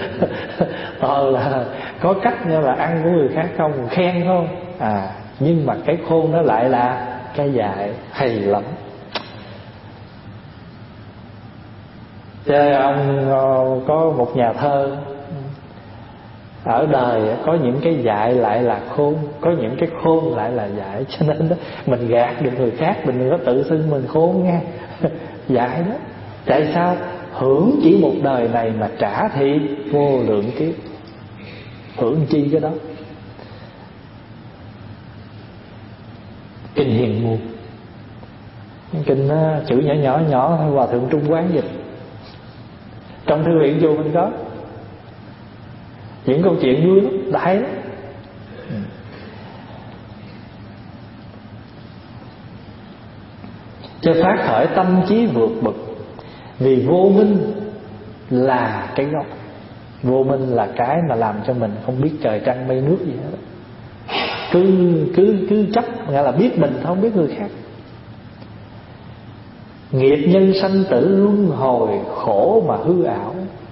Là có cách như là ăn của người khác không, khen không nhưng mà cái khôn đó lại là cái dại. Hay lắm. Chứ ông có một nhà thơ, Ở đời có những cái dại lại là khôn, có những cái khôn lại là dại. Cho nên đó, mình gạt được người khác, mình đừng có tự xưng mình khôn nha. Dại đó. Tại sao? Hưởng chỉ một đời này mà trả thị vô lượng kiếp. Hưởng chi cái đó? Kinh Hiền Muôn, kinh chữ nhỏ nhỏ nhỏ thôi, Hòa Thượng Trung Quán dịch. Trong thư viện chùa mình có những câu chuyện vui lắm, đại lắm. Cho phát khởi tâm trí vượt bậc. Vì vô minh là cái gốc. Vô minh là cái mà làm cho mình không biết trời trăng mây nước gì hết. Cứ chấp, nghĩa là biết mình không biết người khác. Nghiệp nhân sanh tử luân hồi, khổ mà hư ảo.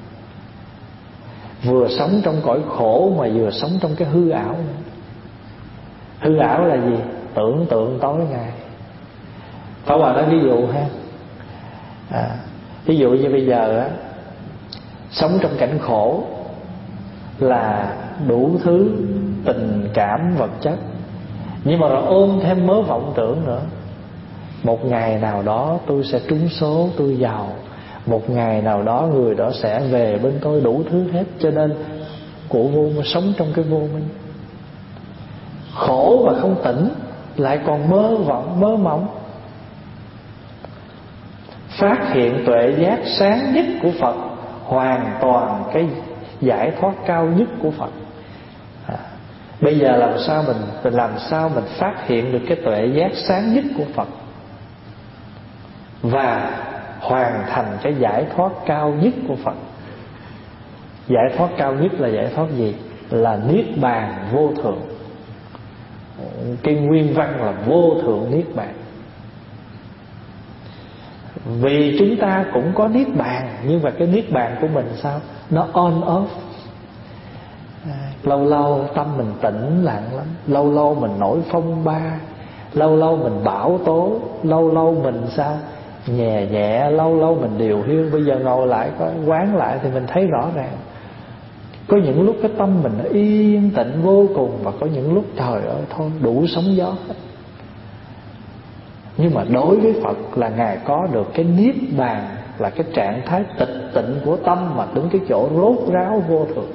Vừa sống trong cõi khổ mà vừa sống trong cái hư ảo. Hư ảo là gì? Tưởng tượng tối ngày. Pháp Hòa nói ví dụ ha. Ví dụ như bây giờ á, sống trong cảnh khổ là đủ thứ tình cảm vật chất, nhưng mà rồi ôm thêm mớ vọng tưởng nữa. Một ngày nào đó tôi sẽ trúng số, tôi giàu. Một ngày nào đó người đó sẽ về bên tôi, đủ thứ hết. Cho nên của vô mà sống trong cái vô minh, khổ và không tỉnh, lại còn mơ vọng mơ mộng. Phát hiện tuệ giác sáng nhất của Phật, hoàn toàn cái giải thoát cao nhất của Phật. Bây giờ làm sao mình phát hiện được cái tuệ giác sáng nhất của Phật và hoàn thành cái giải thoát cao nhất của Phật. Giải thoát cao nhất là giải thoát gì? Là Niết Bàn vô thượng. Cái nguyên văn là vô thượng Niết Bàn. Vì chúng ta cũng có Niết Bàn, nhưng mà cái Niết Bàn của mình sao? Nó on off. Lâu lâu tâm mình tĩnh lặng lắm, lâu lâu mình nổi phong ba, lâu lâu mình bão tố, lâu lâu mình sao? Nhẹ nhẹ, lâu lâu mình điều hiu. Bây giờ ngồi lại quán lại thì mình thấy rõ ràng. Có những lúc cái tâm mình nó yên tĩnh vô cùng, và có những lúc trời ơi thôi đủ sóng gió hết. Nhưng mà đối với Phật là Ngài có được cái Niết Bàn, là cái trạng thái tịch tịnh của tâm mà đứng cái chỗ rốt ráo vô thượng.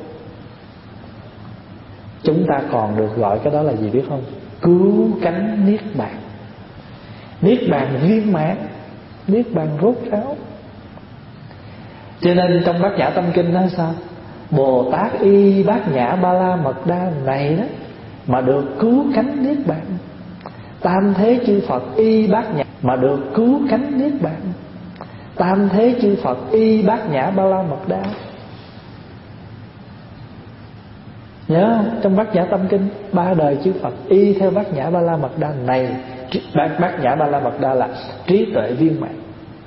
Chúng ta còn được gọi cái đó là gì biết không? Cứu cánh Niết Bàn. Niết Bàn viên mãn, Niết Bàn rốt ráo. Cho nên trong Bát Nhã Tâm Kinh nói sao? Bồ Tát Y Bát Nhã Ba La Mật Đa này đó mà được cứu cánh Niết Bàn. Tam thế chư Phật Y Bát Nhã mà được cứu cánh Niết Bàn. Tam thế chư Phật Y Bát Nhã Ba La Mật Đa. Nhớ không? Trong Bát Nhã Tâm Kinh, ba đời chư Phật y theo Bát Nhã Ba La Mật Đa này. Bát Nhã Ba La Mật Đa là trí tuệ viên mãn.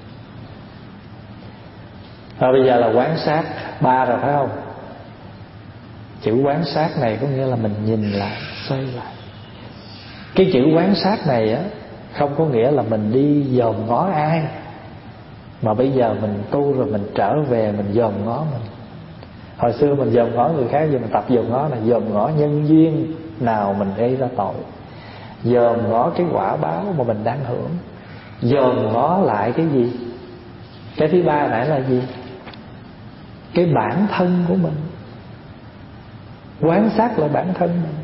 Rồi bây giờ là quán sát ba rồi phải không? Chữ quán sát này có nghĩa là mình nhìn lại, xoay lại. Cái chữ quán sát này á, không có nghĩa là mình đi dòm ngó ai, mà bây giờ mình tu rồi mình trở về mình dòm ngó mình. Hồi xưa mình dòm ngó người khác, giờ mình tập dòm ngó là dòm ngó nhân duyên nào mình gây ra tội, dòm ngó cái quả báo mà mình đang hưởng, dòm ngó lại cái gì. Cái thứ ba nãy là gì? Cái bản thân của mình. Quán sát lại bản thân mình.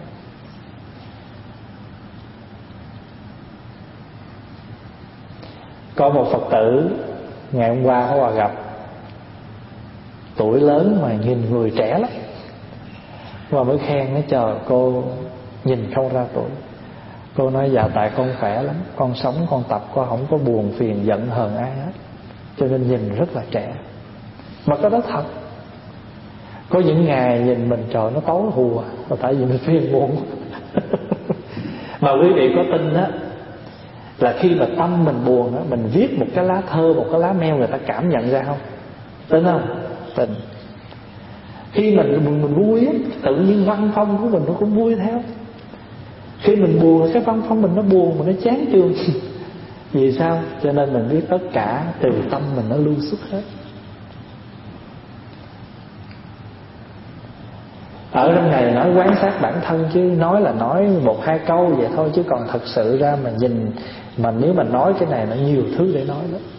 Có một Phật tử ngày hôm qua Hòa gặp, tuổi lớn mà nhìn người trẻ lắm, và mới khen nó, trời cô nhìn không ra tuổi. Cô nói dạ tại con khỏe lắm, con sống con tập con không có buồn phiền giận hờn ai hết, cho nên nhìn rất là trẻ. Mà cái đó thật. Có những ngày nhìn mình trời nó tối hùa, tại vì mình phiền muộn. Mà quý vị có tin á, là khi mà tâm mình buồn á, mình viết một cái lá thơ, một cái lá mail, người ta cảm nhận ra không? Tin không? Tin. Khi mình vui á, tự nhiên văn phong của mình nó cũng vui theo. Khi mình buồn, cái văn phong mình nó buồn, mình nó chán chường. Vì sao? Cho nên mình biết tất cả từ tâm mình nó lưu xuất hết. Ở trong này nói quán sát bản thân, chứ nói là nói một hai câu vậy thôi, chứ còn thật sự ra mà nhìn, mà nếu mà nói cái này nó nhiều thứ để nói đó.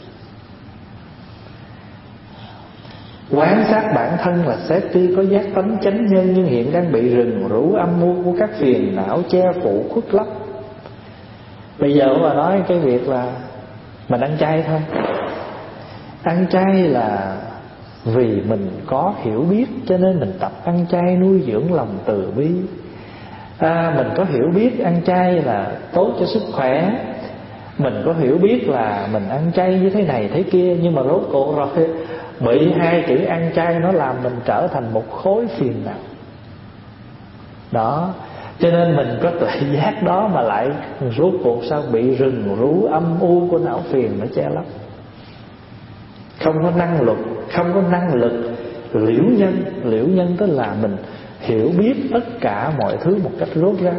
Quán sát bản thân là xét tuy có giác tánh chánh nhân, nhưng hiện đang bị rừng rú âm mưu của các phiền não che phủ khuất lấp. Bây giờ mà nói cái việc là mình ăn chay thôi. Ăn chay là vì mình có hiểu biết, cho nên mình tập ăn chay nuôi dưỡng lòng từ bi. Mình có hiểu biết ăn chay là tốt cho sức khỏe, mình có hiểu biết là mình ăn chay như thế này thế kia, nhưng mà rốt cuộc rồi bị hai chữ ăn chay nó làm mình trở thành một khối phiền não. Đó, cho nên mình có tuệ giác đó mà lại rốt cuộc sao bị rừng rú âm u của não phiền nó che lấp. Không có năng lực, không có năng lực liễu nhân. Liễu nhân tức là mình hiểu biết tất cả mọi thứ một cách rốt ráo.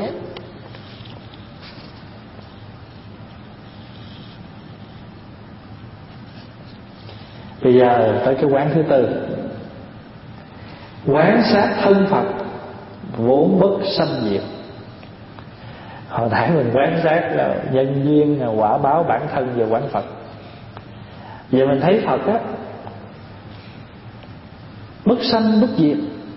Bây giờ tới cái quán thứ tư. Quán sát thân Phật vốn bất sanh diệt. Hồi nãy mình quán sát là nhân duyên, là quả báo bản thân, về quán Phật. Giờ mình thấy Phật á, bất sanh bất diệt.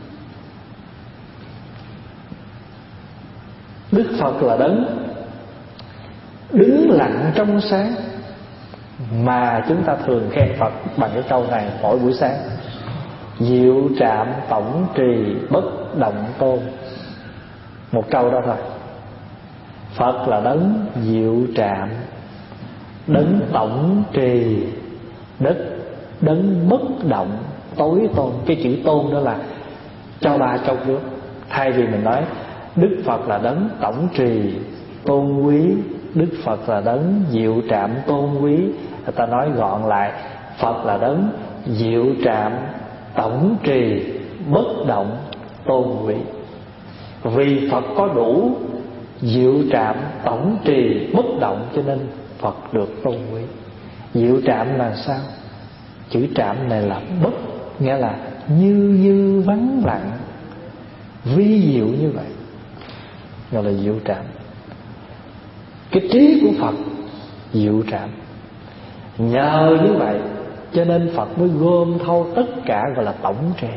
Đức Phật là đấng đứng lặng trong sáng, mà chúng ta thường khen Phật bằng cái câu này mỗi buổi sáng: diệu trạm tổng trì bất động tôn. Một câu đó thôi. Phật là đấng diệu trạm, đấng tổng trì, đấng bất động tối tôn. Cái chữ tôn đó là cho ba trong nước. Thay vì mình nói Đức Phật là đấng tổng trì tôn quý, Đức Phật là đấng diệu trạm tôn quý, người ta nói gọn lại: Phật là đấng diệu trạm tổng trì bất động tôn quý. Vì Phật có đủ diệu trạm tổng trì bất động, cho nên Phật được tôn quý. Diệu trạm là sao? Chữ trạm này là bất, nghĩa là như vắng lặng, vi diệu như vậy, gọi là diệu trạm. Cái trí của Phật diệu trạm. Nhờ như vậy cho nên Phật mới gom thâu tất cả, gọi là tổng trì.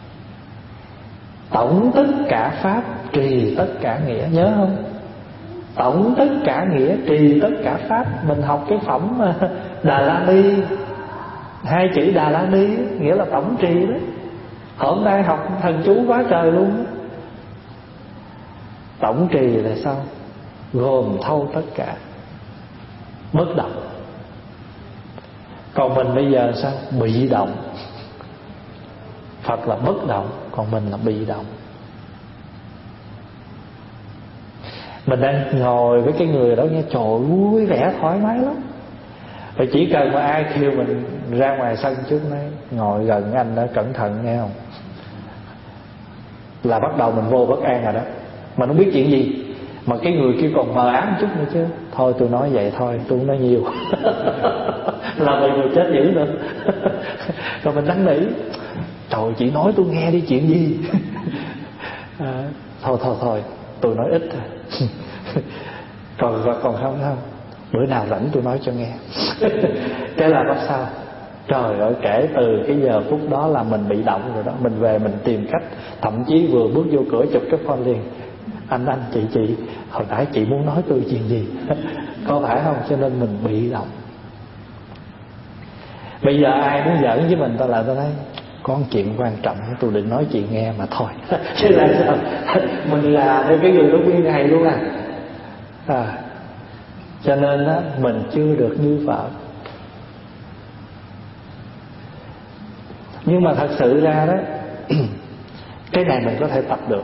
Tổng tất cả pháp, trì tất cả nghĩa. Nhớ không? Tổng tất cả nghĩa, trì tất cả pháp. Mình học cái phẩm Đà La Ni, hai chữ Đà La Ni nghĩa là tổng trì đó. Hôm nay học thần chú quá trời luôn đó. Tổng trì là sao? Gồm thâu tất cả, bất động. Còn mình bây giờ sao? Bị động. Phật là bất động, còn mình là bị động. Mình đang ngồi với cái người đó nghe trời vui vẻ thoải mái lắm. Rồi chỉ cần mà ai kêu mình ra ngoài sân trước nói ngồi gần anh đó cẩn thận nghe không, là bắt đầu mình vô bất an rồi đó. Mình không biết chuyện gì mà cái người kia còn mờ ám chút nữa chứ. Thôi tôi nói vậy thôi, tôi không nói nhiều là bị người chết dữ nữa. Rồi mình năn nỉ: trời, chị nói tôi nghe đi, chuyện gì? Thôi tôi nói ít thôi. còn không bữa nào rảnh tôi nói cho nghe. Cái là bắt sao? Trời ơi, kể từ cái giờ phút đó là mình bị động rồi đó. Mình về mình tìm cách, thậm chí vừa bước vô cửa chụp cái phone liền: anh chị hồi nãy chị muốn nói tôi chuyện gì? Có phải không? Cho nên mình bị động. Bây giờ ai muốn giỡn với mình, ta nói có một chuyện quan trọng tôi định nói chị nghe mà thôi. Chứ là sao? Mình là theo cái người đó nguyên ngày luôn cho nên á, mình chưa được như Phật. Nhưng mà thật sự ra đó cái này mình có thể tập được.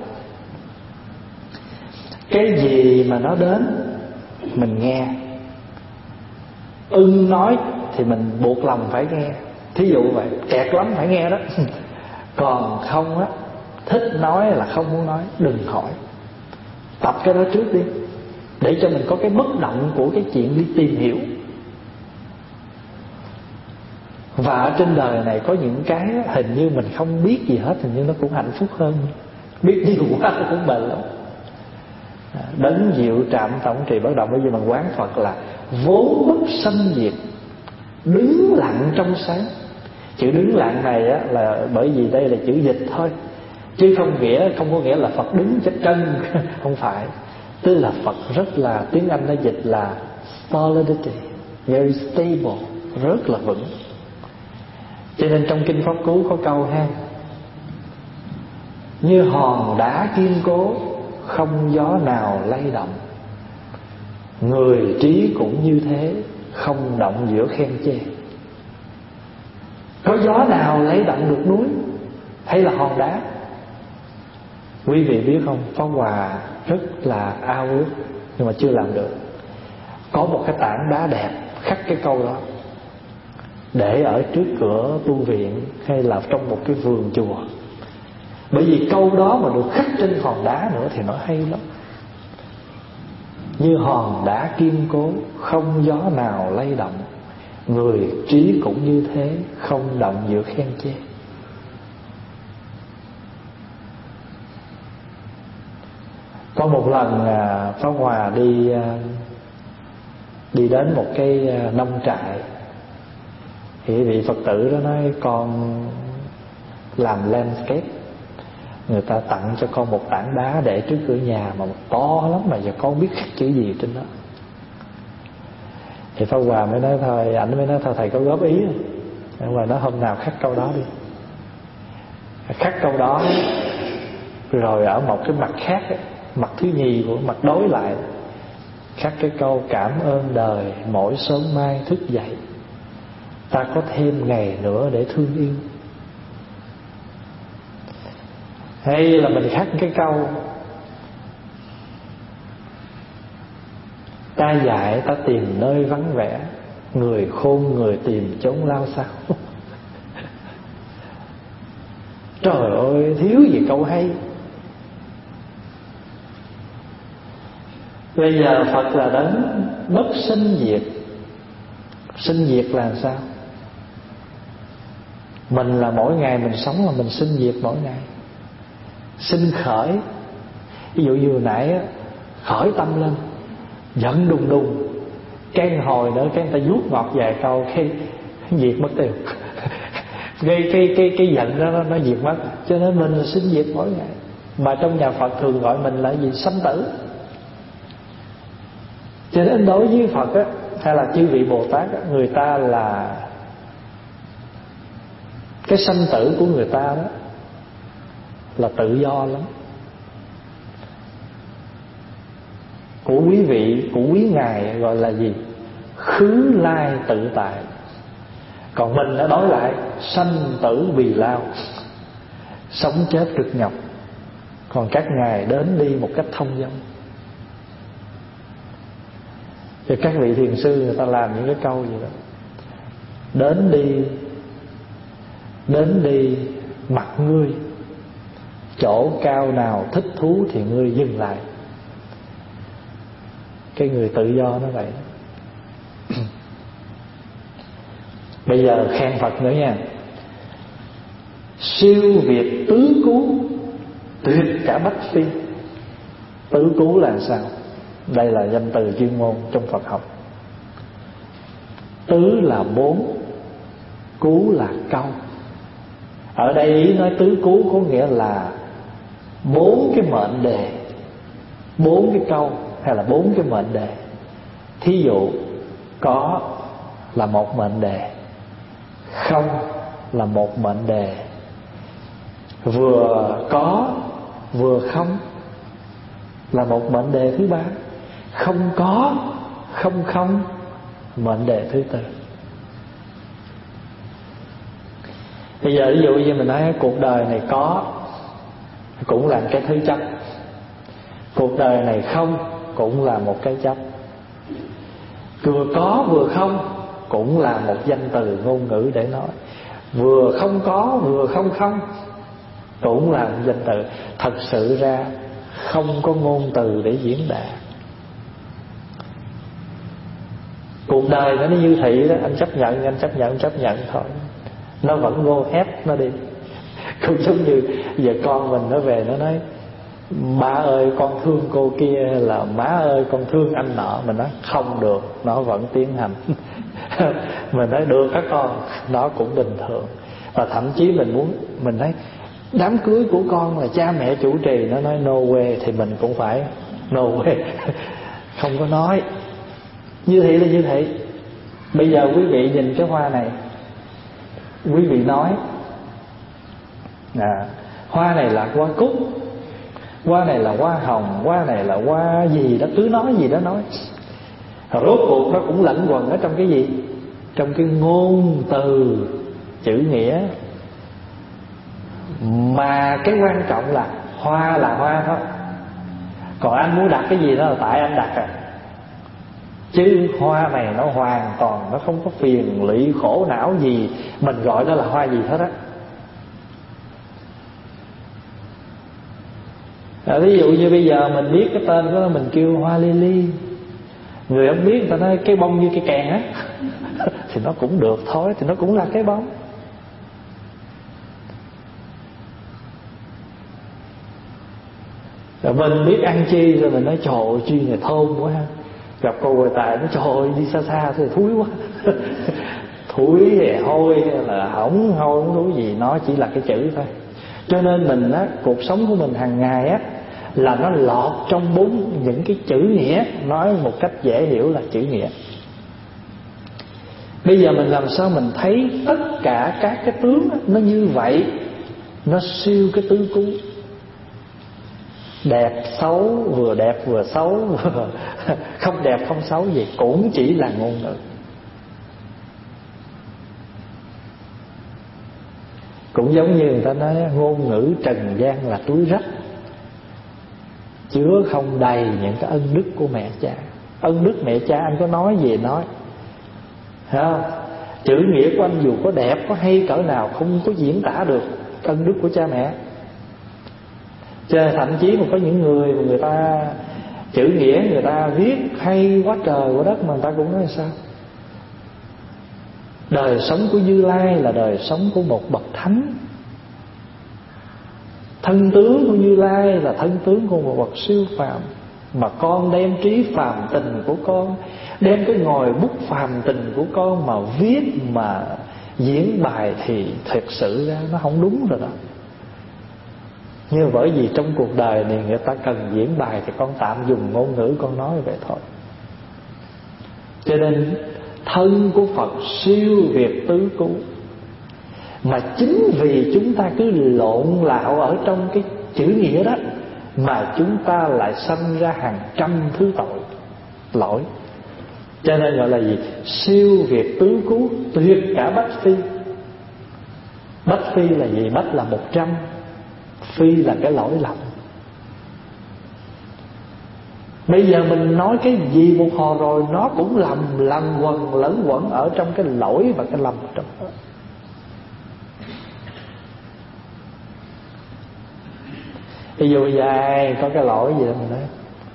Cái gì mà nó đến mình nghe, ưng nói thì mình buộc lòng phải nghe. Thí dụ vậy, kẹt lắm phải nghe đó. Còn không á, thích nói là không muốn nói, đừng hỏi. Tập cái đó trước đi, để cho mình có cái bất động của cái chuyện đi tìm hiểu. Và ở trên đời này có những cái hình như mình không biết gì hết, hình như nó cũng hạnh phúc hơn. biết nhiều quá cũng bền lắm. Đấng diệu trạm tổng trì bất động. Bởi vì mình quán Phật là vốn bất sanh diệt, đứng lặng trong sáng. Chữ đứng lặng này á, là bởi vì đây là chữ dịch thôi, chứ không có nghĩa là Phật đứng chết chân. Không phải. Tức là Phật rất là, tiếng Anh nó dịch là solidity, very stable, rất là vững. Cho nên trong Kinh Pháp Cú có câu ha: như hòn đá kiên cố, không gió nào lay động. Người trí cũng như thế, không động giữa khen chê. Có gió nào lay động được núi hay là hòn đá? Quý vị biết không, Pháp Hòa rất là ao ước nhưng mà chưa làm được. Có một cái tảng đá đẹp khắc cái câu đó, để ở trước cửa tu viện hay là trong một cái vườn chùa. Bởi vì câu đó mà được khắc trên hòn đá nữa thì nó hay lắm. Như hòn đá kiên cố, không gió nào lay động. Người trí cũng như thế, không động giữa khen chê. Có một lần Pháp Hòa đi đến một cái nông trại, thì vị Phật tử đó nói: con làm landscape, người ta tặng cho con một tảng đá để trước cửa nhà mà to lắm, mà giờ con biết khắc chữ gì trên đó. Thì Pháp Hòa mới nói thôi, ảnh mới nói thôi thầy có góp ý không? Pháp Hòa nói hôm nào khắc câu đó đi. Khắc câu đó rồi ở một cái mặt khác, mặt thứ nhì của mặt đối lại, khắc cái câu: cảm ơn đời mỗi sớm mai thức dậy, ta có thêm ngày nữa để thương yêu. Hay là mình khắc cái câu: ta dạy ta tìm nơi vắng vẻ, người khôn người tìm chốn lao sao. Trời ơi, thiếu gì câu hay. Bây giờ Phật là đấng bất sinh diệt. Sinh diệt là sao? Mình là mỗi ngày mình sống là mình sinh diệt mỗi ngày. Sinh khởi, ví dụ như hồi nãy á, khởi tâm lên, giận đùng đùng, cái hồi nữa cái người ta vuốt ngọt vài câu cái diệt mất tiêu. cái giận đó nó diệt mất. Cho nên mình là sinh diệt mỗi ngày. Mà trong nhà Phật thường gọi mình là gì? Sanh tử. Cho nên đối với Phật á, hay là chư vị Bồ Tát á, người ta là cái sanh tử của người ta đó là tự do lắm. Của quý vị, của quý ngài gọi là gì? Khứ lai tự tại. Còn mình đã đối lại sanh tử bì lao, sống chết cực nhọc. Còn các ngài đến đi một cách thông dong. Thì các vị thiền sư người ta làm những cái câu gì đó: đến đi mặt ngươi, chỗ cao nào thích thú thì ngươi dừng lại. Cái người tự do nó vậy. Bây giờ khen Phật nữa nha: siêu việt tứ cứu, tuyệt cả bách phi. Tứ cứu là sao? Đây là danh từ chuyên môn trong Phật học. Tứ là bốn, cứu là câu. Ở đây ý nói tứ cứu có nghĩa là bốn cái mệnh đề, bốn cái câu hay là bốn cái mệnh đề. Thí dụ có là một mệnh đề, không là một mệnh đề, vừa có vừa không là một mệnh đề thứ ba, không có không không mệnh đề thứ tư. Bây giờ ví dụ như mình nói cuộc đời này có cũng là cái thứ chấp, cuộc đời này không cũng là một cái chấp, vừa có vừa không cũng là một danh từ ngôn ngữ để nói, vừa không có vừa không không cũng là một danh từ. Thật sự ra không có ngôn từ để diễn đạt. Cuộc đời nó như thị đó, anh chấp nhận thôi, nó vẫn go hết nó đi. Cũng giống như giờ con mình nó về nó nói ba ơi con thương cô kia, hay là má ơi con thương anh nọ, mình nói không được, nó vẫn tiến hành. Mình nói được các con, nó cũng bình thường. Và thậm chí mình nói đám cưới của con là cha mẹ chủ trì, nó nói no way, thì mình cũng phải no way. Không có nói như thế là như thế. Bây giờ quý vị nhìn cái hoa này, quý vị nói hoa này là hoa cúc, hoa này là hoa hồng, hoa này là hoa gì đó, cứ nói gì đó nói. Rốt cuộc nó cũng lẫn quẩn ở trong cái gì? Trong cái ngôn từ chữ nghĩa. Mà cái quan trọng là hoa thôi. Còn anh muốn đặt cái gì đó là tại anh đặt à. Chứ hoa này nó hoàn toàn nó không có phiền lụy khổ não gì, mình gọi đó là hoa gì hết á. Ví dụ như bây giờ mình biết cái tên của nó, mình kêu hoa lily. Người không biết người ta nói cái bông như cái kèn á. Thì nó cũng được thôi, thì nó cũng là cái bông. Rồi mình biết ăn chi rồi mình nói trời ơi chi này thơm quá ha. Gặp cô Huệ Tài nói trời ơi đi xa xa thì thúi quá. Thúi hay hôi hay là hỏng hôi không thúi gì, nó chỉ là cái chữ thôi. Cho nên mình á, cuộc sống của mình hàng ngày á là nó lọt trong những cái chữ nghĩa. Nói một cách dễ hiểu là chữ nghĩa. Bây giờ mình làm sao mình thấy tất cả các cái tướng á, nó như vậy, nó siêu cái tứ cú. Đẹp xấu, vừa đẹp vừa xấu, không đẹp không xấu gì, cũng chỉ là ngôn ngữ. Cũng giống như người ta nói ngôn ngữ trần gian là túi rách, chứa không đầy những cái ân đức của mẹ cha. Ân đức mẹ cha anh có nói gì nói, thấy không? Chữ nghĩa của anh dù có đẹp, có hay cỡ nào không có diễn tả được ân đức của cha mẹ. Chứ thậm chí mà có những người mà người ta chữ nghĩa người ta viết hay quá trời quá đất, mà người ta cũng nói là sao? Đời sống của Như Lai là đời sống của một bậc thánh. Thân tướng của Như Lai là thân tướng của một bậc siêu phàm. Mà con đem trí phàm tình của con, đem cái ngòi bút phàm tình của con mà viết, mà diễn bài thì thật sự ra nó không đúng rồi đó. Nhưng bởi vì trong cuộc đời này người ta cần diễn bài thì con tạm dùng ngôn ngữ con nói vậy thôi. Cho nên thân của Phật siêu việt tứ cú. Mà chính vì chúng ta cứ lộn lạo ở trong cái chữ nghĩa đó mà chúng ta lại sanh ra hàng trăm thứ lỗi. Cho nên gọi là gì? Siêu việt tứ cú, tuyệt cả bách phi. Bách phi là gì? Bách là 100, phi là cái lỗi lầm. Bây giờ mình nói cái gì một hồi rồi nó cũng lẫn quẩn ở trong cái lỗi và cái lầm trong đó. Ví dụ bây giờ ai có cái lỗi gì đó mình nói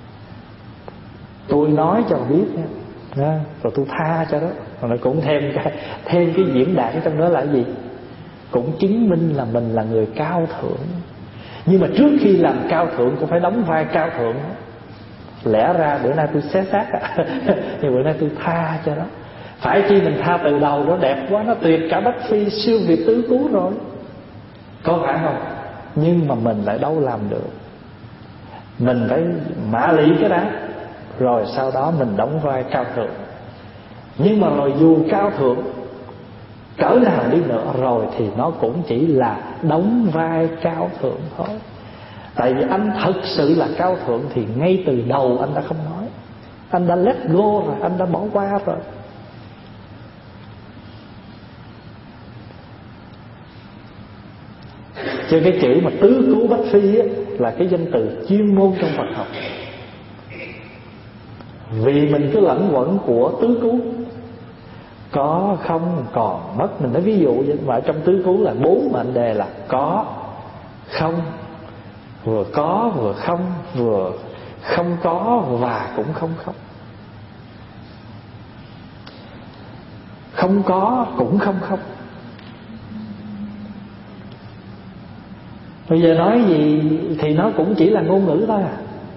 tôi nói cho biết nha, rồi tôi tha cho đó. Rồi nó cũng thêm cái diễn đạt trong đó là cái gì? Cũng chứng minh là mình là người cao thượng. Nhưng mà trước khi làm cao thượng cũng phải đóng vai cao thượng. Lẽ ra bữa nay tôi xé xác nhưng bữa nay tôi tha cho đó. Phải chi mình tha từ đầu, nó đẹp quá, nó tuyệt cả bách phi, siêu việt tứ cú rồi, có phải không? Nhưng mà mình lại đâu làm được. Mình phải mã lý cái đó, rồi sau đó mình đóng vai cao thượng. Nhưng mà rồi dù cao thượng cỡ nào đi nữa rồi thì nó cũng chỉ là đóng vai cao thượng thôi. Tại vì anh thật sự là cao thượng thì ngay từ đầu anh đã không nói, anh đã let go rồi, anh đã bỏ qua rồi. Chứ cái chữ mà tứ cú bách phi á, là cái danh từ chuyên môn trong Phật học. Vì mình cứ lẫn quẩn của tứ cú, có không còn mất. Mình nói ví dụ vậy, mà trong tứ cú là 4 mệnh đề là có, không, vừa có vừa không có và cũng không. Không có cũng không. Bây giờ nói gì thì nó cũng chỉ là ngôn ngữ thôi à.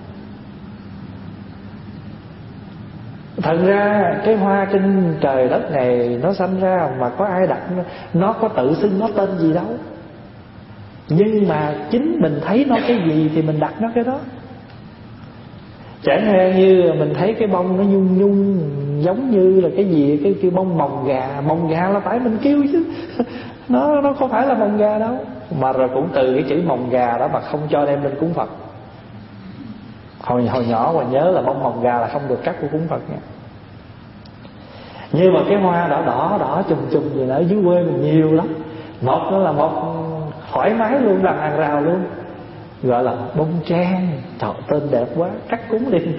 Thật ra cái hoa trên trời đất này nó sanh ra mà có ai đặt nó có tự xưng nó tên gì đâu. Nhưng mà chính mình thấy nó cái gì thì mình đặt nó cái đó. Chẳng hạn như mình thấy cái bông nó nhung nhung giống như là cái gì, cái bông mồng gà. Mồng gà là phải mình kêu chứ nó không phải là mồng gà đâu. Mà rồi cũng từ cái chữ mồng gà đó mà không cho đem lên cúng Phật. Hồi nhỏ mà nhớ là bông mồng gà là không được cắt của cúng Phật nha. Nhưng mà cái hoa đỏ chùm gì ở dưới quê mình nhiều lắm. Một nó là một thoải mái luôn, làm hàng rào luôn, gọi là bông trang. Trời, tên đẹp quá, cắt cúng liền.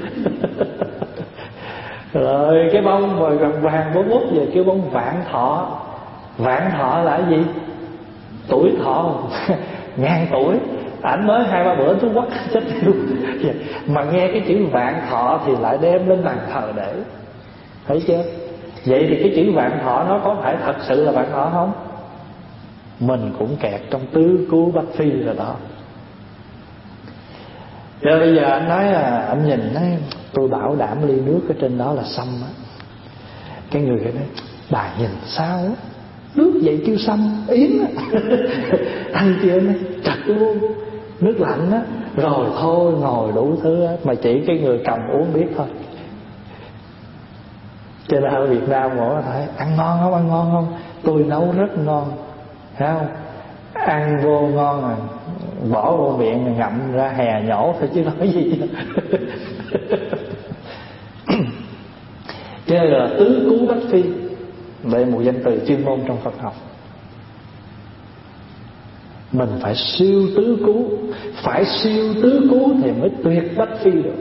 Rồi cái bông rồi gần vàng bố bút về kêu bông vạn thọ. Vạn thọ là cái gì? Tuổi thọ. Ngàn tuổi. Ảnh mới 2-3 bữa tôi quắt chết luôn. Mà nghe cái chữ vạn thọ thì lại đem lên bàn thờ để. Thấy chưa? Vậy thì cái chữ vạn thọ nó có phải thật sự là vạn thọ không? Mình cũng kẹt trong tứ cứu bách phi rồi đó. Rồi bây giờ anh nói là anh nhìn nói, tôi bảo đảm ly nước ở trên đó là sâm á. Cái người kia nói, bà nhìn sao á, nước vậy kêu sâm yến á. Anh kia nói, chặt luôn, nước lạnh á. Rồi thôi ngồi đủ thứ á, mà chỉ cái người cầm uống biết thôi. Cho nên ở Việt Nam mỗi thấy ăn ngon không, ăn ngon không? Tôi nấu rất ngon, thấy không? Ăn vô ngon rồi bỏ vô miệng ngậm ra hè nhổ thôi chứ nói gì. Cho nên là tứ cứu bách phi, đây là một danh từ chuyên môn trong Phật học. Mình phải siêu tứ cứu, phải siêu tứ cứu thì mới tuyệt bách phi được,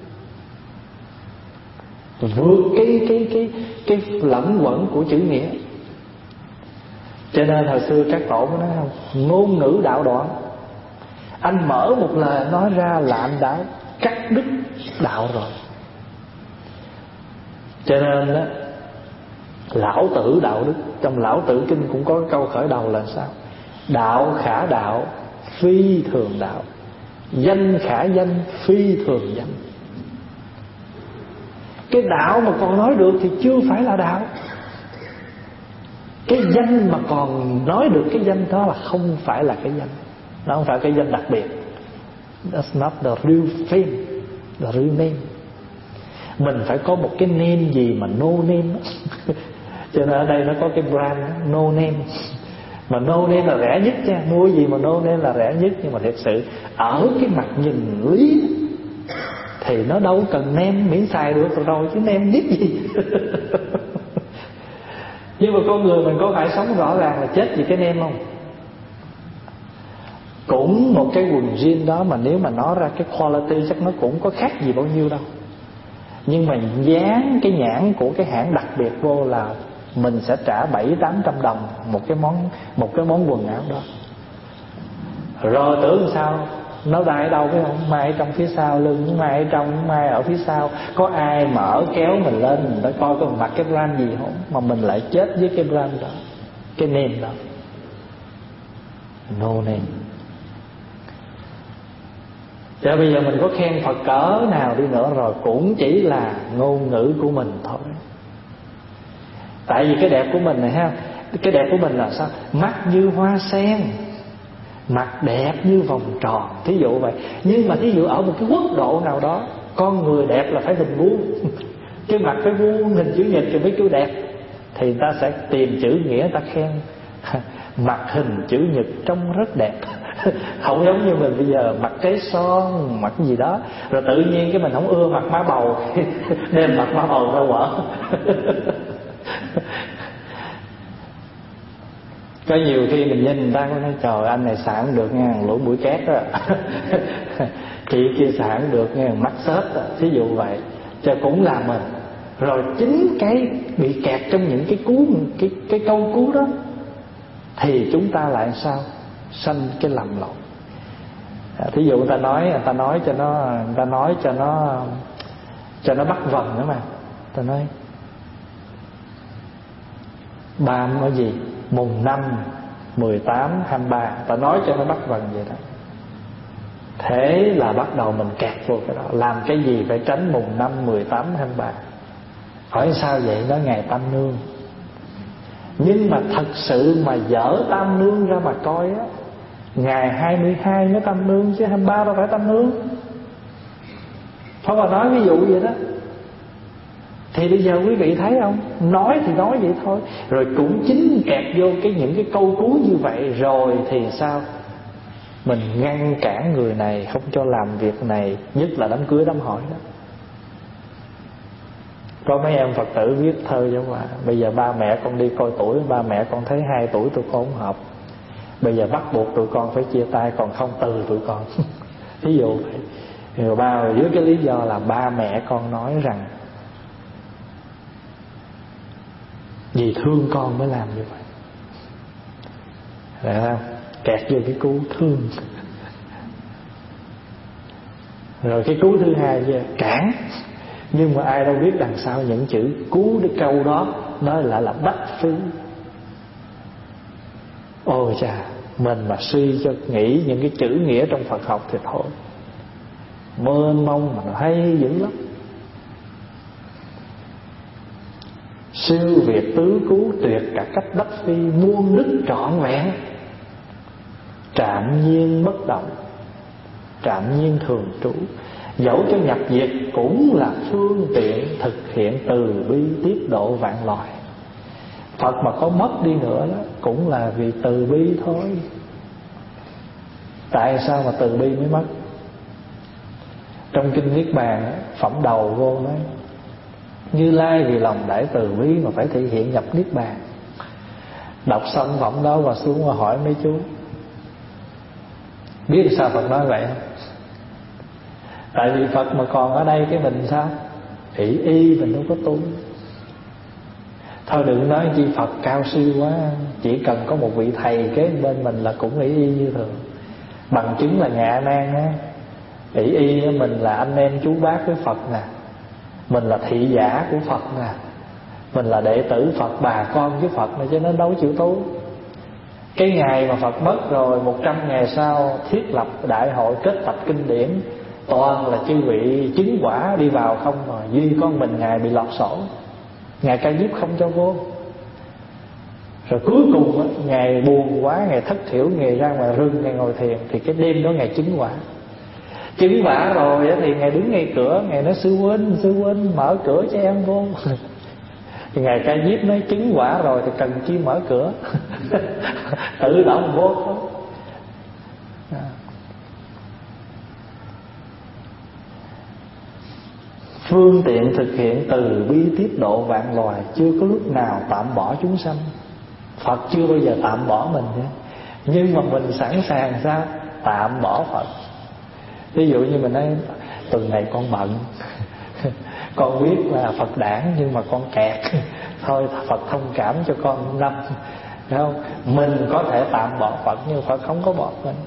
vượt cái lẫn quẩn của chữ nghĩa. Cho nên hồi xưa các tổ có nói không, ngôn ngữ đạo đoạn. Anh mở một lời nói ra là anh đã cắt đứt đạo rồi. Cho nên đó, Lão Tử đạo đức, trong Lão Tử kinh cũng có câu khởi đầu là sao? Đạo khả đạo, phi thường đạo. Danh khả danh, phi thường danh. Cái đạo mà còn nói được thì chưa phải là đạo. Cái danh mà còn nói được cái danh đó là không phải là cái danh. Nó không phải cái danh đặc biệt. That's not the real fame, the real name. Mình phải có một cái name gì mà no name. Cho nên ở đây nó có cái brand no name. Mà no name là rẻ nhất nha. Mua gì mà no name là rẻ nhất. Nhưng mà thật sự ở cái mặt nhìn lý thì nó đâu cần name, miễn xài được rồi chứ name biết gì. Nhưng mà con người mình có phải sống rõ ràng là chết vì cái name không? Cũng một cái quần jean đó mà nếu mà nói ra cái quality chắc nó cũng có khác gì bao nhiêu đâu. Nhưng mà dán cái nhãn của cái hãng đặc biệt vô là mình sẽ trả 700-800 đồng một cái món quần áo đó. Rồi tưởng sao nó đai ở đâu phải không? Mai ở trong phía sau lưng, mai ở trong, mai ở phía sau. Có ai mở kéo mình lên mình phải coi có mặc cái brand gì không? Mà mình lại chết với cái brand đó, cái name đó. No name. Cho bây giờ mình có khen Phật cỡ nào đi nữa rồi cũng chỉ là ngôn ngữ của mình thôi. Tại vì cái đẹp của mình này ha, cái đẹp của mình là sao? Mắt như hoa sen, mặt đẹp như vòng tròn, thí dụ vậy. Nhưng mà thí dụ ở một cái quốc độ nào đó, con người đẹp là phải hình vuông, cái mặt phải vuông hình chữ nhật thì mới kêu đẹp. Thì người ta sẽ tìm chữ nghĩa, người ta khen mặt hình chữ nhật trông rất đẹp. Không giống như mình bây giờ mặt trái son, mặt gì đó. Rồi tự nhiên cái mình không ưa mặt má bầu, đem mặt má bầu ra quở. Có nhiều khi mình nhìn người ta có nói trời anh này xài được nha, lỗ mũi két đó. Chị kia xài được nha, mắt xếch đó. Thí dụ vậy. Cho cũng là mình. Rồi chính cái bị kẹt trong những cái cú, cái câu cú đó thì chúng ta lại sao? Sanh cái lầm lộn. Thí dụ người ta nói cho nó bắt vần nữa mà. Ta nói ba ở gì? Mùng 5, 18, 23. Ta nói cho nó bắt vần vậy đó. Thế là bắt đầu mình kẹt vô cái đó. Làm cái gì phải tránh mùng 5, 18, 23. Hỏi sao vậy? Đó ngày Tam Nương. Nhưng mà thật sự mà dở Tam Nương ra mà coi á, ngày 22 mới Tam Nương chứ 23 đâu phải Tam Nương. Thôi mà nói ví dụ vậy đó. Thì bây giờ quý vị thấy không? Nói thì nói vậy thôi. Rồi cũng chính kẹt vô những cái câu cú như vậy. Rồi thì sao? Mình ngăn cản người này không cho làm việc này. Nhất là đám cưới đám hỏi đó. Có mấy em Phật tử viết thơ cho bà: bây giờ ba mẹ con đi coi tuổi, ba mẹ con thấy 2 tuổi tụi con không hợp, bây giờ bắt buộc tụi con phải chia tay, còn không từ tụi con. Ví dụ vậy. Rồi ba dưới cái lý do là ba mẹ con nói rằng vì thương con mới làm như vậy. Đấy không? Kẹt vô cái cú thương. Rồi cái cú thứ hai là cản. Nhưng mà ai đâu biết đằng sau những chữ cú cái câu đó nó lại là bách phi. Ôi chà, mình mà suy cho nghĩ những cái chữ nghĩa trong Phật học thì thôi, mênh mông mà nó hay dữ lắm. Siêu việt tứ cứu, tuyệt cả cách bách phi, muôn đức trọn vẹn, trạm nhiên bất động, trạm nhiên thường trú, dẫu cho nhập diệt cũng là phương tiện thực hiện từ bi tiếp độ vạn loài. Phật mà có mất đi nữa đó cũng là vì từ bi thôi. Tại sao mà từ bi mới mất? Trong kinh Niết Bàn phẩm đầu vô nói: Như Lai vì lòng đại từ bi mà phải thể hiện nhập Niết Bàn. Đọc xong phẩm đó và xuống và hỏi mấy chú: biết sao Phật nói vậy không? Tại vì Phật mà còn ở đây cái mình sao? ỷ y mình đâu có tu. Thôi đừng nói chi Phật cao siêu quá, chỉ cần có một vị thầy kế bên mình là cũng ỷ y như thường. Bằng chứng là Ngạ Nan á, ỷ y mình là anh em chú bác với Phật nè, mình là thị giả của Phật nè, mình là đệ tử Phật, bà con với Phật này, cho nên đâu chịu tu. Cái ngày mà Phật mất rồi 100 ngày sau thiết lập đại hội kết tập kinh điển, toàn là chư vị chứng quả đi vào không, mà duy con mình Ngài bị lọt sổ. Ngài Ca Diếp không cho vô. Rồi cuối cùng á, Ngài buồn quá, Ngài thất thiểu, Ngài ra ngoài rừng, Ngài ngồi thiền. Thì cái đêm đó Ngài chứng quả. Chứng quả rồi á, thì Ngài đứng ngay cửa, Ngài nói sư huynh mở cửa cho em vô. Thì Ngài Ca Diếp nói chứng quả rồi thì cần chi mở cửa. Tự động vô thôi. Phương tiện thực hiện từ bi tiếp độ vạn loài, chưa có lúc nào tạm bỏ chúng sanh. Phật chưa bao giờ tạm bỏ mình nhé. Nhưng mà mình sẵn sàng sao? Tạm bỏ Phật. Ví dụ như mình nói tuần này con bận, con biết là Phật đản nhưng mà con kẹt, thôi Phật thông cảm cho con năm. Thấy không? Mình có thể tạm bỏ Phật nhưng Phật không có bỏ mình.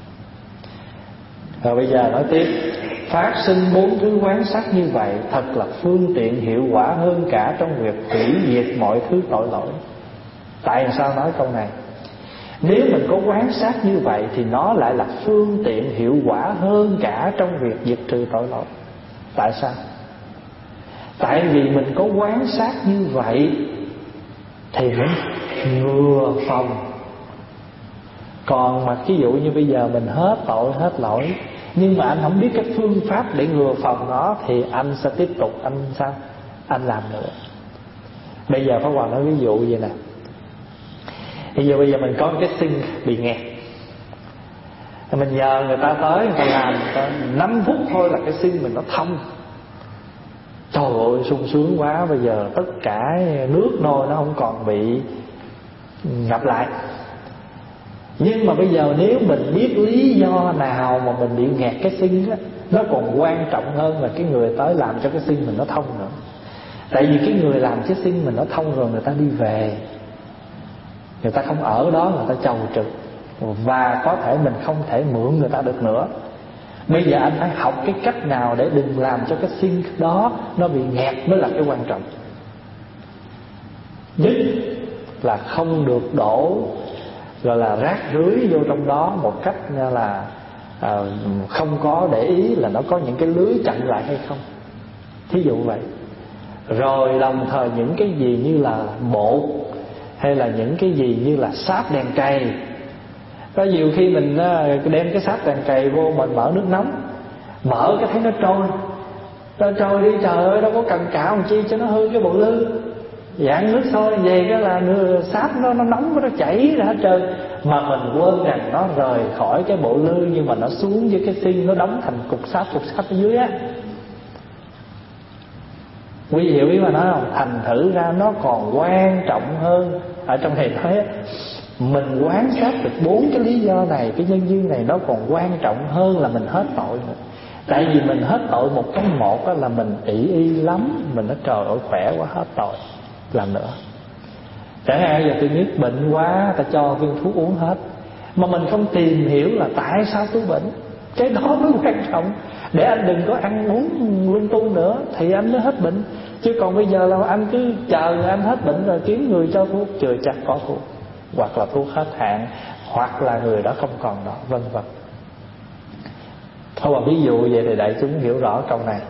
Rồi bây giờ nói tiếp: phát sinh 4 thứ quán sát như vậy, thật là phương tiện hiệu quả hơn cả trong việc hủy diệt mọi thứ tội lỗi. Tại sao nói câu này? Nếu mình có quán sát như vậy thì nó lại là phương tiện hiệu quả hơn cả trong việc diệt trừ tội lỗi. Tại sao? Tại vì mình có quán sát như vậy thì mình ngừa phòng. Còn mà ví dụ như bây giờ mình hết tội hết lỗi, nhưng mà anh không biết cái phương pháp để ngừa phòng nó, thì anh sẽ tiếp tục anh sao? Anh làm nữa. Bây giờ Pháp Hòa nói ví dụ vậy nè. Bây giờ mình có cái sinh bị nghẹt, mình nhờ người ta tới, người ta làm 5 phút thôi là cái sinh mình nó thông. Trời ơi sung sướng quá, bây giờ tất cả nước nôi nó không còn bị ngập lại. Nhưng mà bây giờ nếu mình biết lý do nào mà mình bị nghẹt cái sinh á, nó còn quan trọng hơn là cái người tới làm cho cái sinh mình nó thông nữa. Tại vì cái người làm cái sinh mình nó thông rồi người ta đi về, người ta không ở đó, người ta chầu trực, và có thể mình không thể mượn người ta được nữa. Bây giờ anh phải học cái cách nào để đừng làm cho cái sinh đó nó bị nghẹt mới là cái quan trọng. Nhất là không được đổ gọi là rác rưới vô trong đó một cách là không có để ý là nó có những cái lưới chặn lại hay không, thí dụ vậy. Rồi đồng thời những cái gì như là bột, hay là những cái gì như là sáp đèn cày. Có nhiều khi mình đem cái sáp đèn cày vô, mình mở nước nóng, mở cái thấy nó trôi đi, trời ơi, đâu có cần cạo làm chi cho nó hư cái bộ lư. Dạng nước sôi về cái là sáp nó nóng, nó chảy ra hết trơn. Mà mình quên rằng nó rời khỏi cái bộ lư, nhưng mà nó xuống với cái xiên, nó đóng thành cục sáp ở dưới á. Quý vị hiểu ý mà nói không? Thành thử ra nó còn quan trọng hơn. Ở trong này nói á, mình quán sát được 4 cái lý do này, cái nhân duyên này, nó còn quan trọng hơn là mình hết tội nữa. Tại vì mình hết tội một trong một đó là mình ỷ y lắm, mình nói trời ơi khỏe quá hết tội, làm nữa. Chẳng hạn giờ tôi biết bệnh quá, ta cho viên thuốc uống hết, mà mình không tìm hiểu là tại sao tôi bệnh. Cái đó mới quan trọng. Để anh đừng có ăn uống lung tung nữa, thì anh mới hết bệnh. Chứ còn bây giờ là anh cứ chờ anh hết bệnh rồi kiếm người cho thuốc, chưa chắc có thuốc, hoặc là thuốc hết hạn, hoặc là người đó không còn đó, vân vân. Thôi mà ví dụ vậy thì đại chúng hiểu rõ câu này.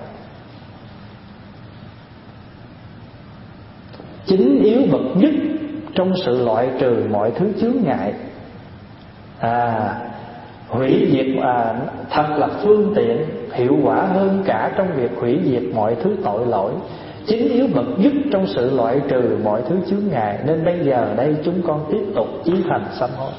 Chính yếu bậc nhất trong sự loại trừ mọi thứ chướng ngại, hủy diệt, thật là phương tiện hiệu quả hơn cả trong việc hủy diệt mọi thứ tội lỗi. Chính yếu bậc nhất trong sự loại trừ mọi thứ chướng ngại. Nên bây giờ đây chúng con tiếp tục chí thành sám hối.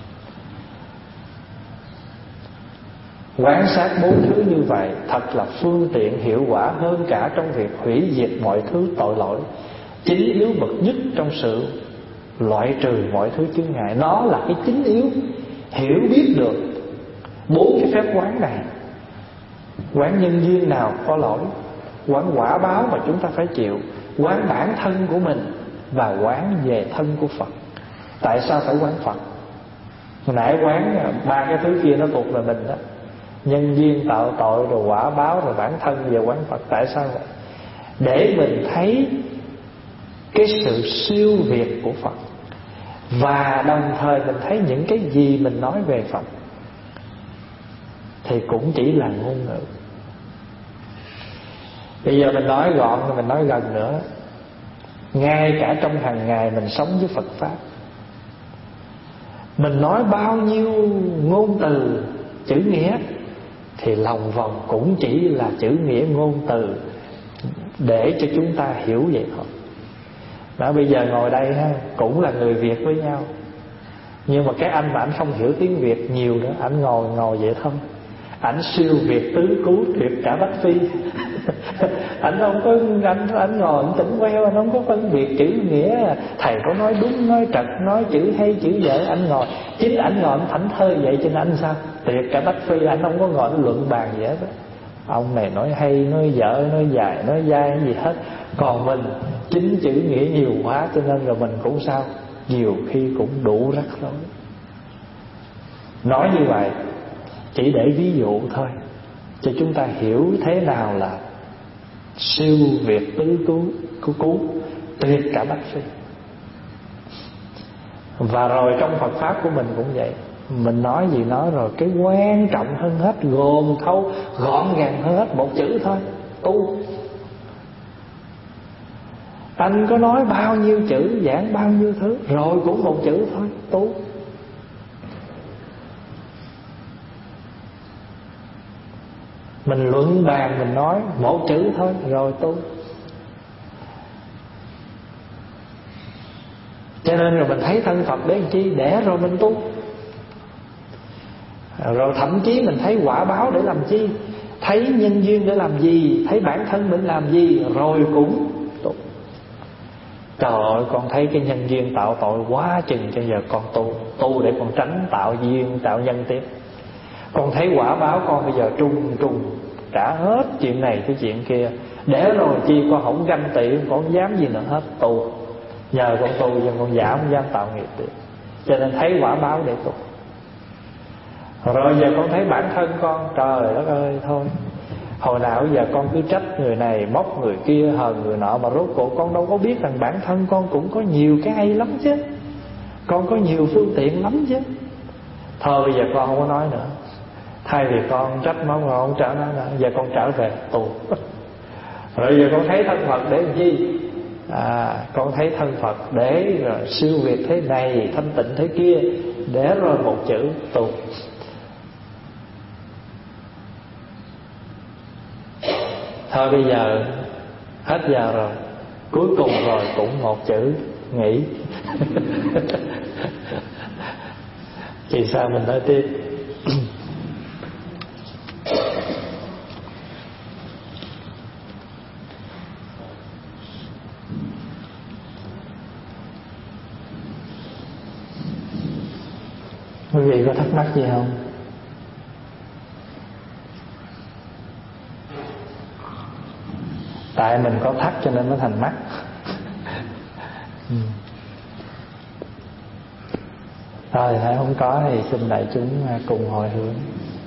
Quán sát 4 thứ như vậy thật là phương tiện hiệu quả hơn cả trong việc hủy diệt mọi thứ tội lỗi. Chính yếu bậc nhất trong sự loại trừ mọi thứ chướng ngại. Nó là cái chính yếu. Hiểu biết được 4 cái phép quán này. Quán nhân duyên nào có lỗi, quán quả báo mà chúng ta phải chịu, quán bản thân của mình, và quán về thân của Phật. Tại sao phải quán Phật? Hồi nãy quán 3 cái thứ kia nó thuộc về mình đó, nhân duyên, tạo tội, rồi quả báo, rồi bản thân, về quán Phật. Tại sao vậy? Để mình thấy cái sự siêu việt của Phật, và đồng thời mình thấy những cái gì mình nói về Phật thì cũng chỉ là ngôn ngữ. Bây giờ mình nói gọn, mình nói gần nữa. Ngay cả trong hàng ngày mình sống với Phật Pháp, mình nói bao nhiêu ngôn từ, chữ nghĩa, thì lòng vòng cũng chỉ là chữ nghĩa ngôn từ để cho chúng ta hiểu vậy thôi. Đó, bây giờ ngồi đây ha, cũng là người Việt với nhau, nhưng mà cái anh mà anh không hiểu tiếng Việt nhiều nữa, anh ngồi vậy thôi. Ảnh siêu việt tứ cứu tuyệt cả bách phi. Ảnh không có, anh ngồi anh tỉnh queo, anh không có phân biệt chữ nghĩa. Thầy có nói đúng, nói trật, nói chữ hay chữ dở, anh ngồi. Chính ảnh ngồi anh thảnh thơi vậy, cho nên anh sao tuyệt cả bách phi. Anh không có ngồi anh luận bàn gì hết. Ông này nói hay, nói dở, nói dài, nói dai gì hết. Còn mình chính chữ nghĩa nhiều quá, cho nên rồi mình cũng sao, nhiều khi cũng đủ rắc rối. Nói như vậy chỉ để ví dụ thôi, cho chúng ta hiểu thế nào là siêu việt tứ cứu tuyệt cả bách phi. Và rồi trong Phật Pháp của mình cũng vậy. Mình nói gì nói rồi, cái quan trọng hơn hết, gồm thâu, gọn gàng hơn hết, một chữ thôi: tu. Anh có nói bao nhiêu chữ, giảng bao nhiêu thứ, rồi cũng một chữ thôi: tu. Mình luận bàn, mình nói một chữ thôi, rồi tu. Cho nên rồi mình thấy thân Phật để làm chi? Để rồi mình tu. Rồi thậm chí mình thấy quả báo để làm chi? Thấy nhân duyên để làm gì? Thấy bản thân mình làm gì? Rồi cũng tu. Trời ơi, con thấy cái nhân duyên tạo tội quá chừng, cho giờ con tu để con tránh tạo duyên, tạo nhân tiếp. Con thấy quả báo, con bây giờ trùng trả hết chuyện này cái chuyện kia, để rồi chi con không ganh tị, con dám gì nữa hết. Tu, nhờ con tu cho con giảm không dám tạo nghiệp tiếp. Cho nên thấy quả báo để tu. Rồi giờ con thấy bản thân con, trời đất ơi, thôi hồi nào giờ con cứ trách người này, móc người kia, hờn người nọ, mà rốt cuộc con đâu có biết rằng bản thân con cũng có nhiều cái hay lắm chứ, con có nhiều phương tiện lắm chứ. Thôi bây giờ con không có nói nữa. Thay vì con trách móc con trở nó, giờ con trở về tù. Rồi giờ con thấy thân Phật để làm chi? Con thấy thân Phật để rồi siêu việt thế này, thanh tịnh thế kia, để rồi một chữ tù. Thôi bây giờ hết giờ rồi, cuối cùng rồi cũng một chữ nghỉ. Kỳ sau mình nói tiếp. Quý vị có thắc mắc gì không? Tại mình có thắc cho nên nó thành mắc. Thôi thấy không có thì xin đại chúng cùng hồi hướng.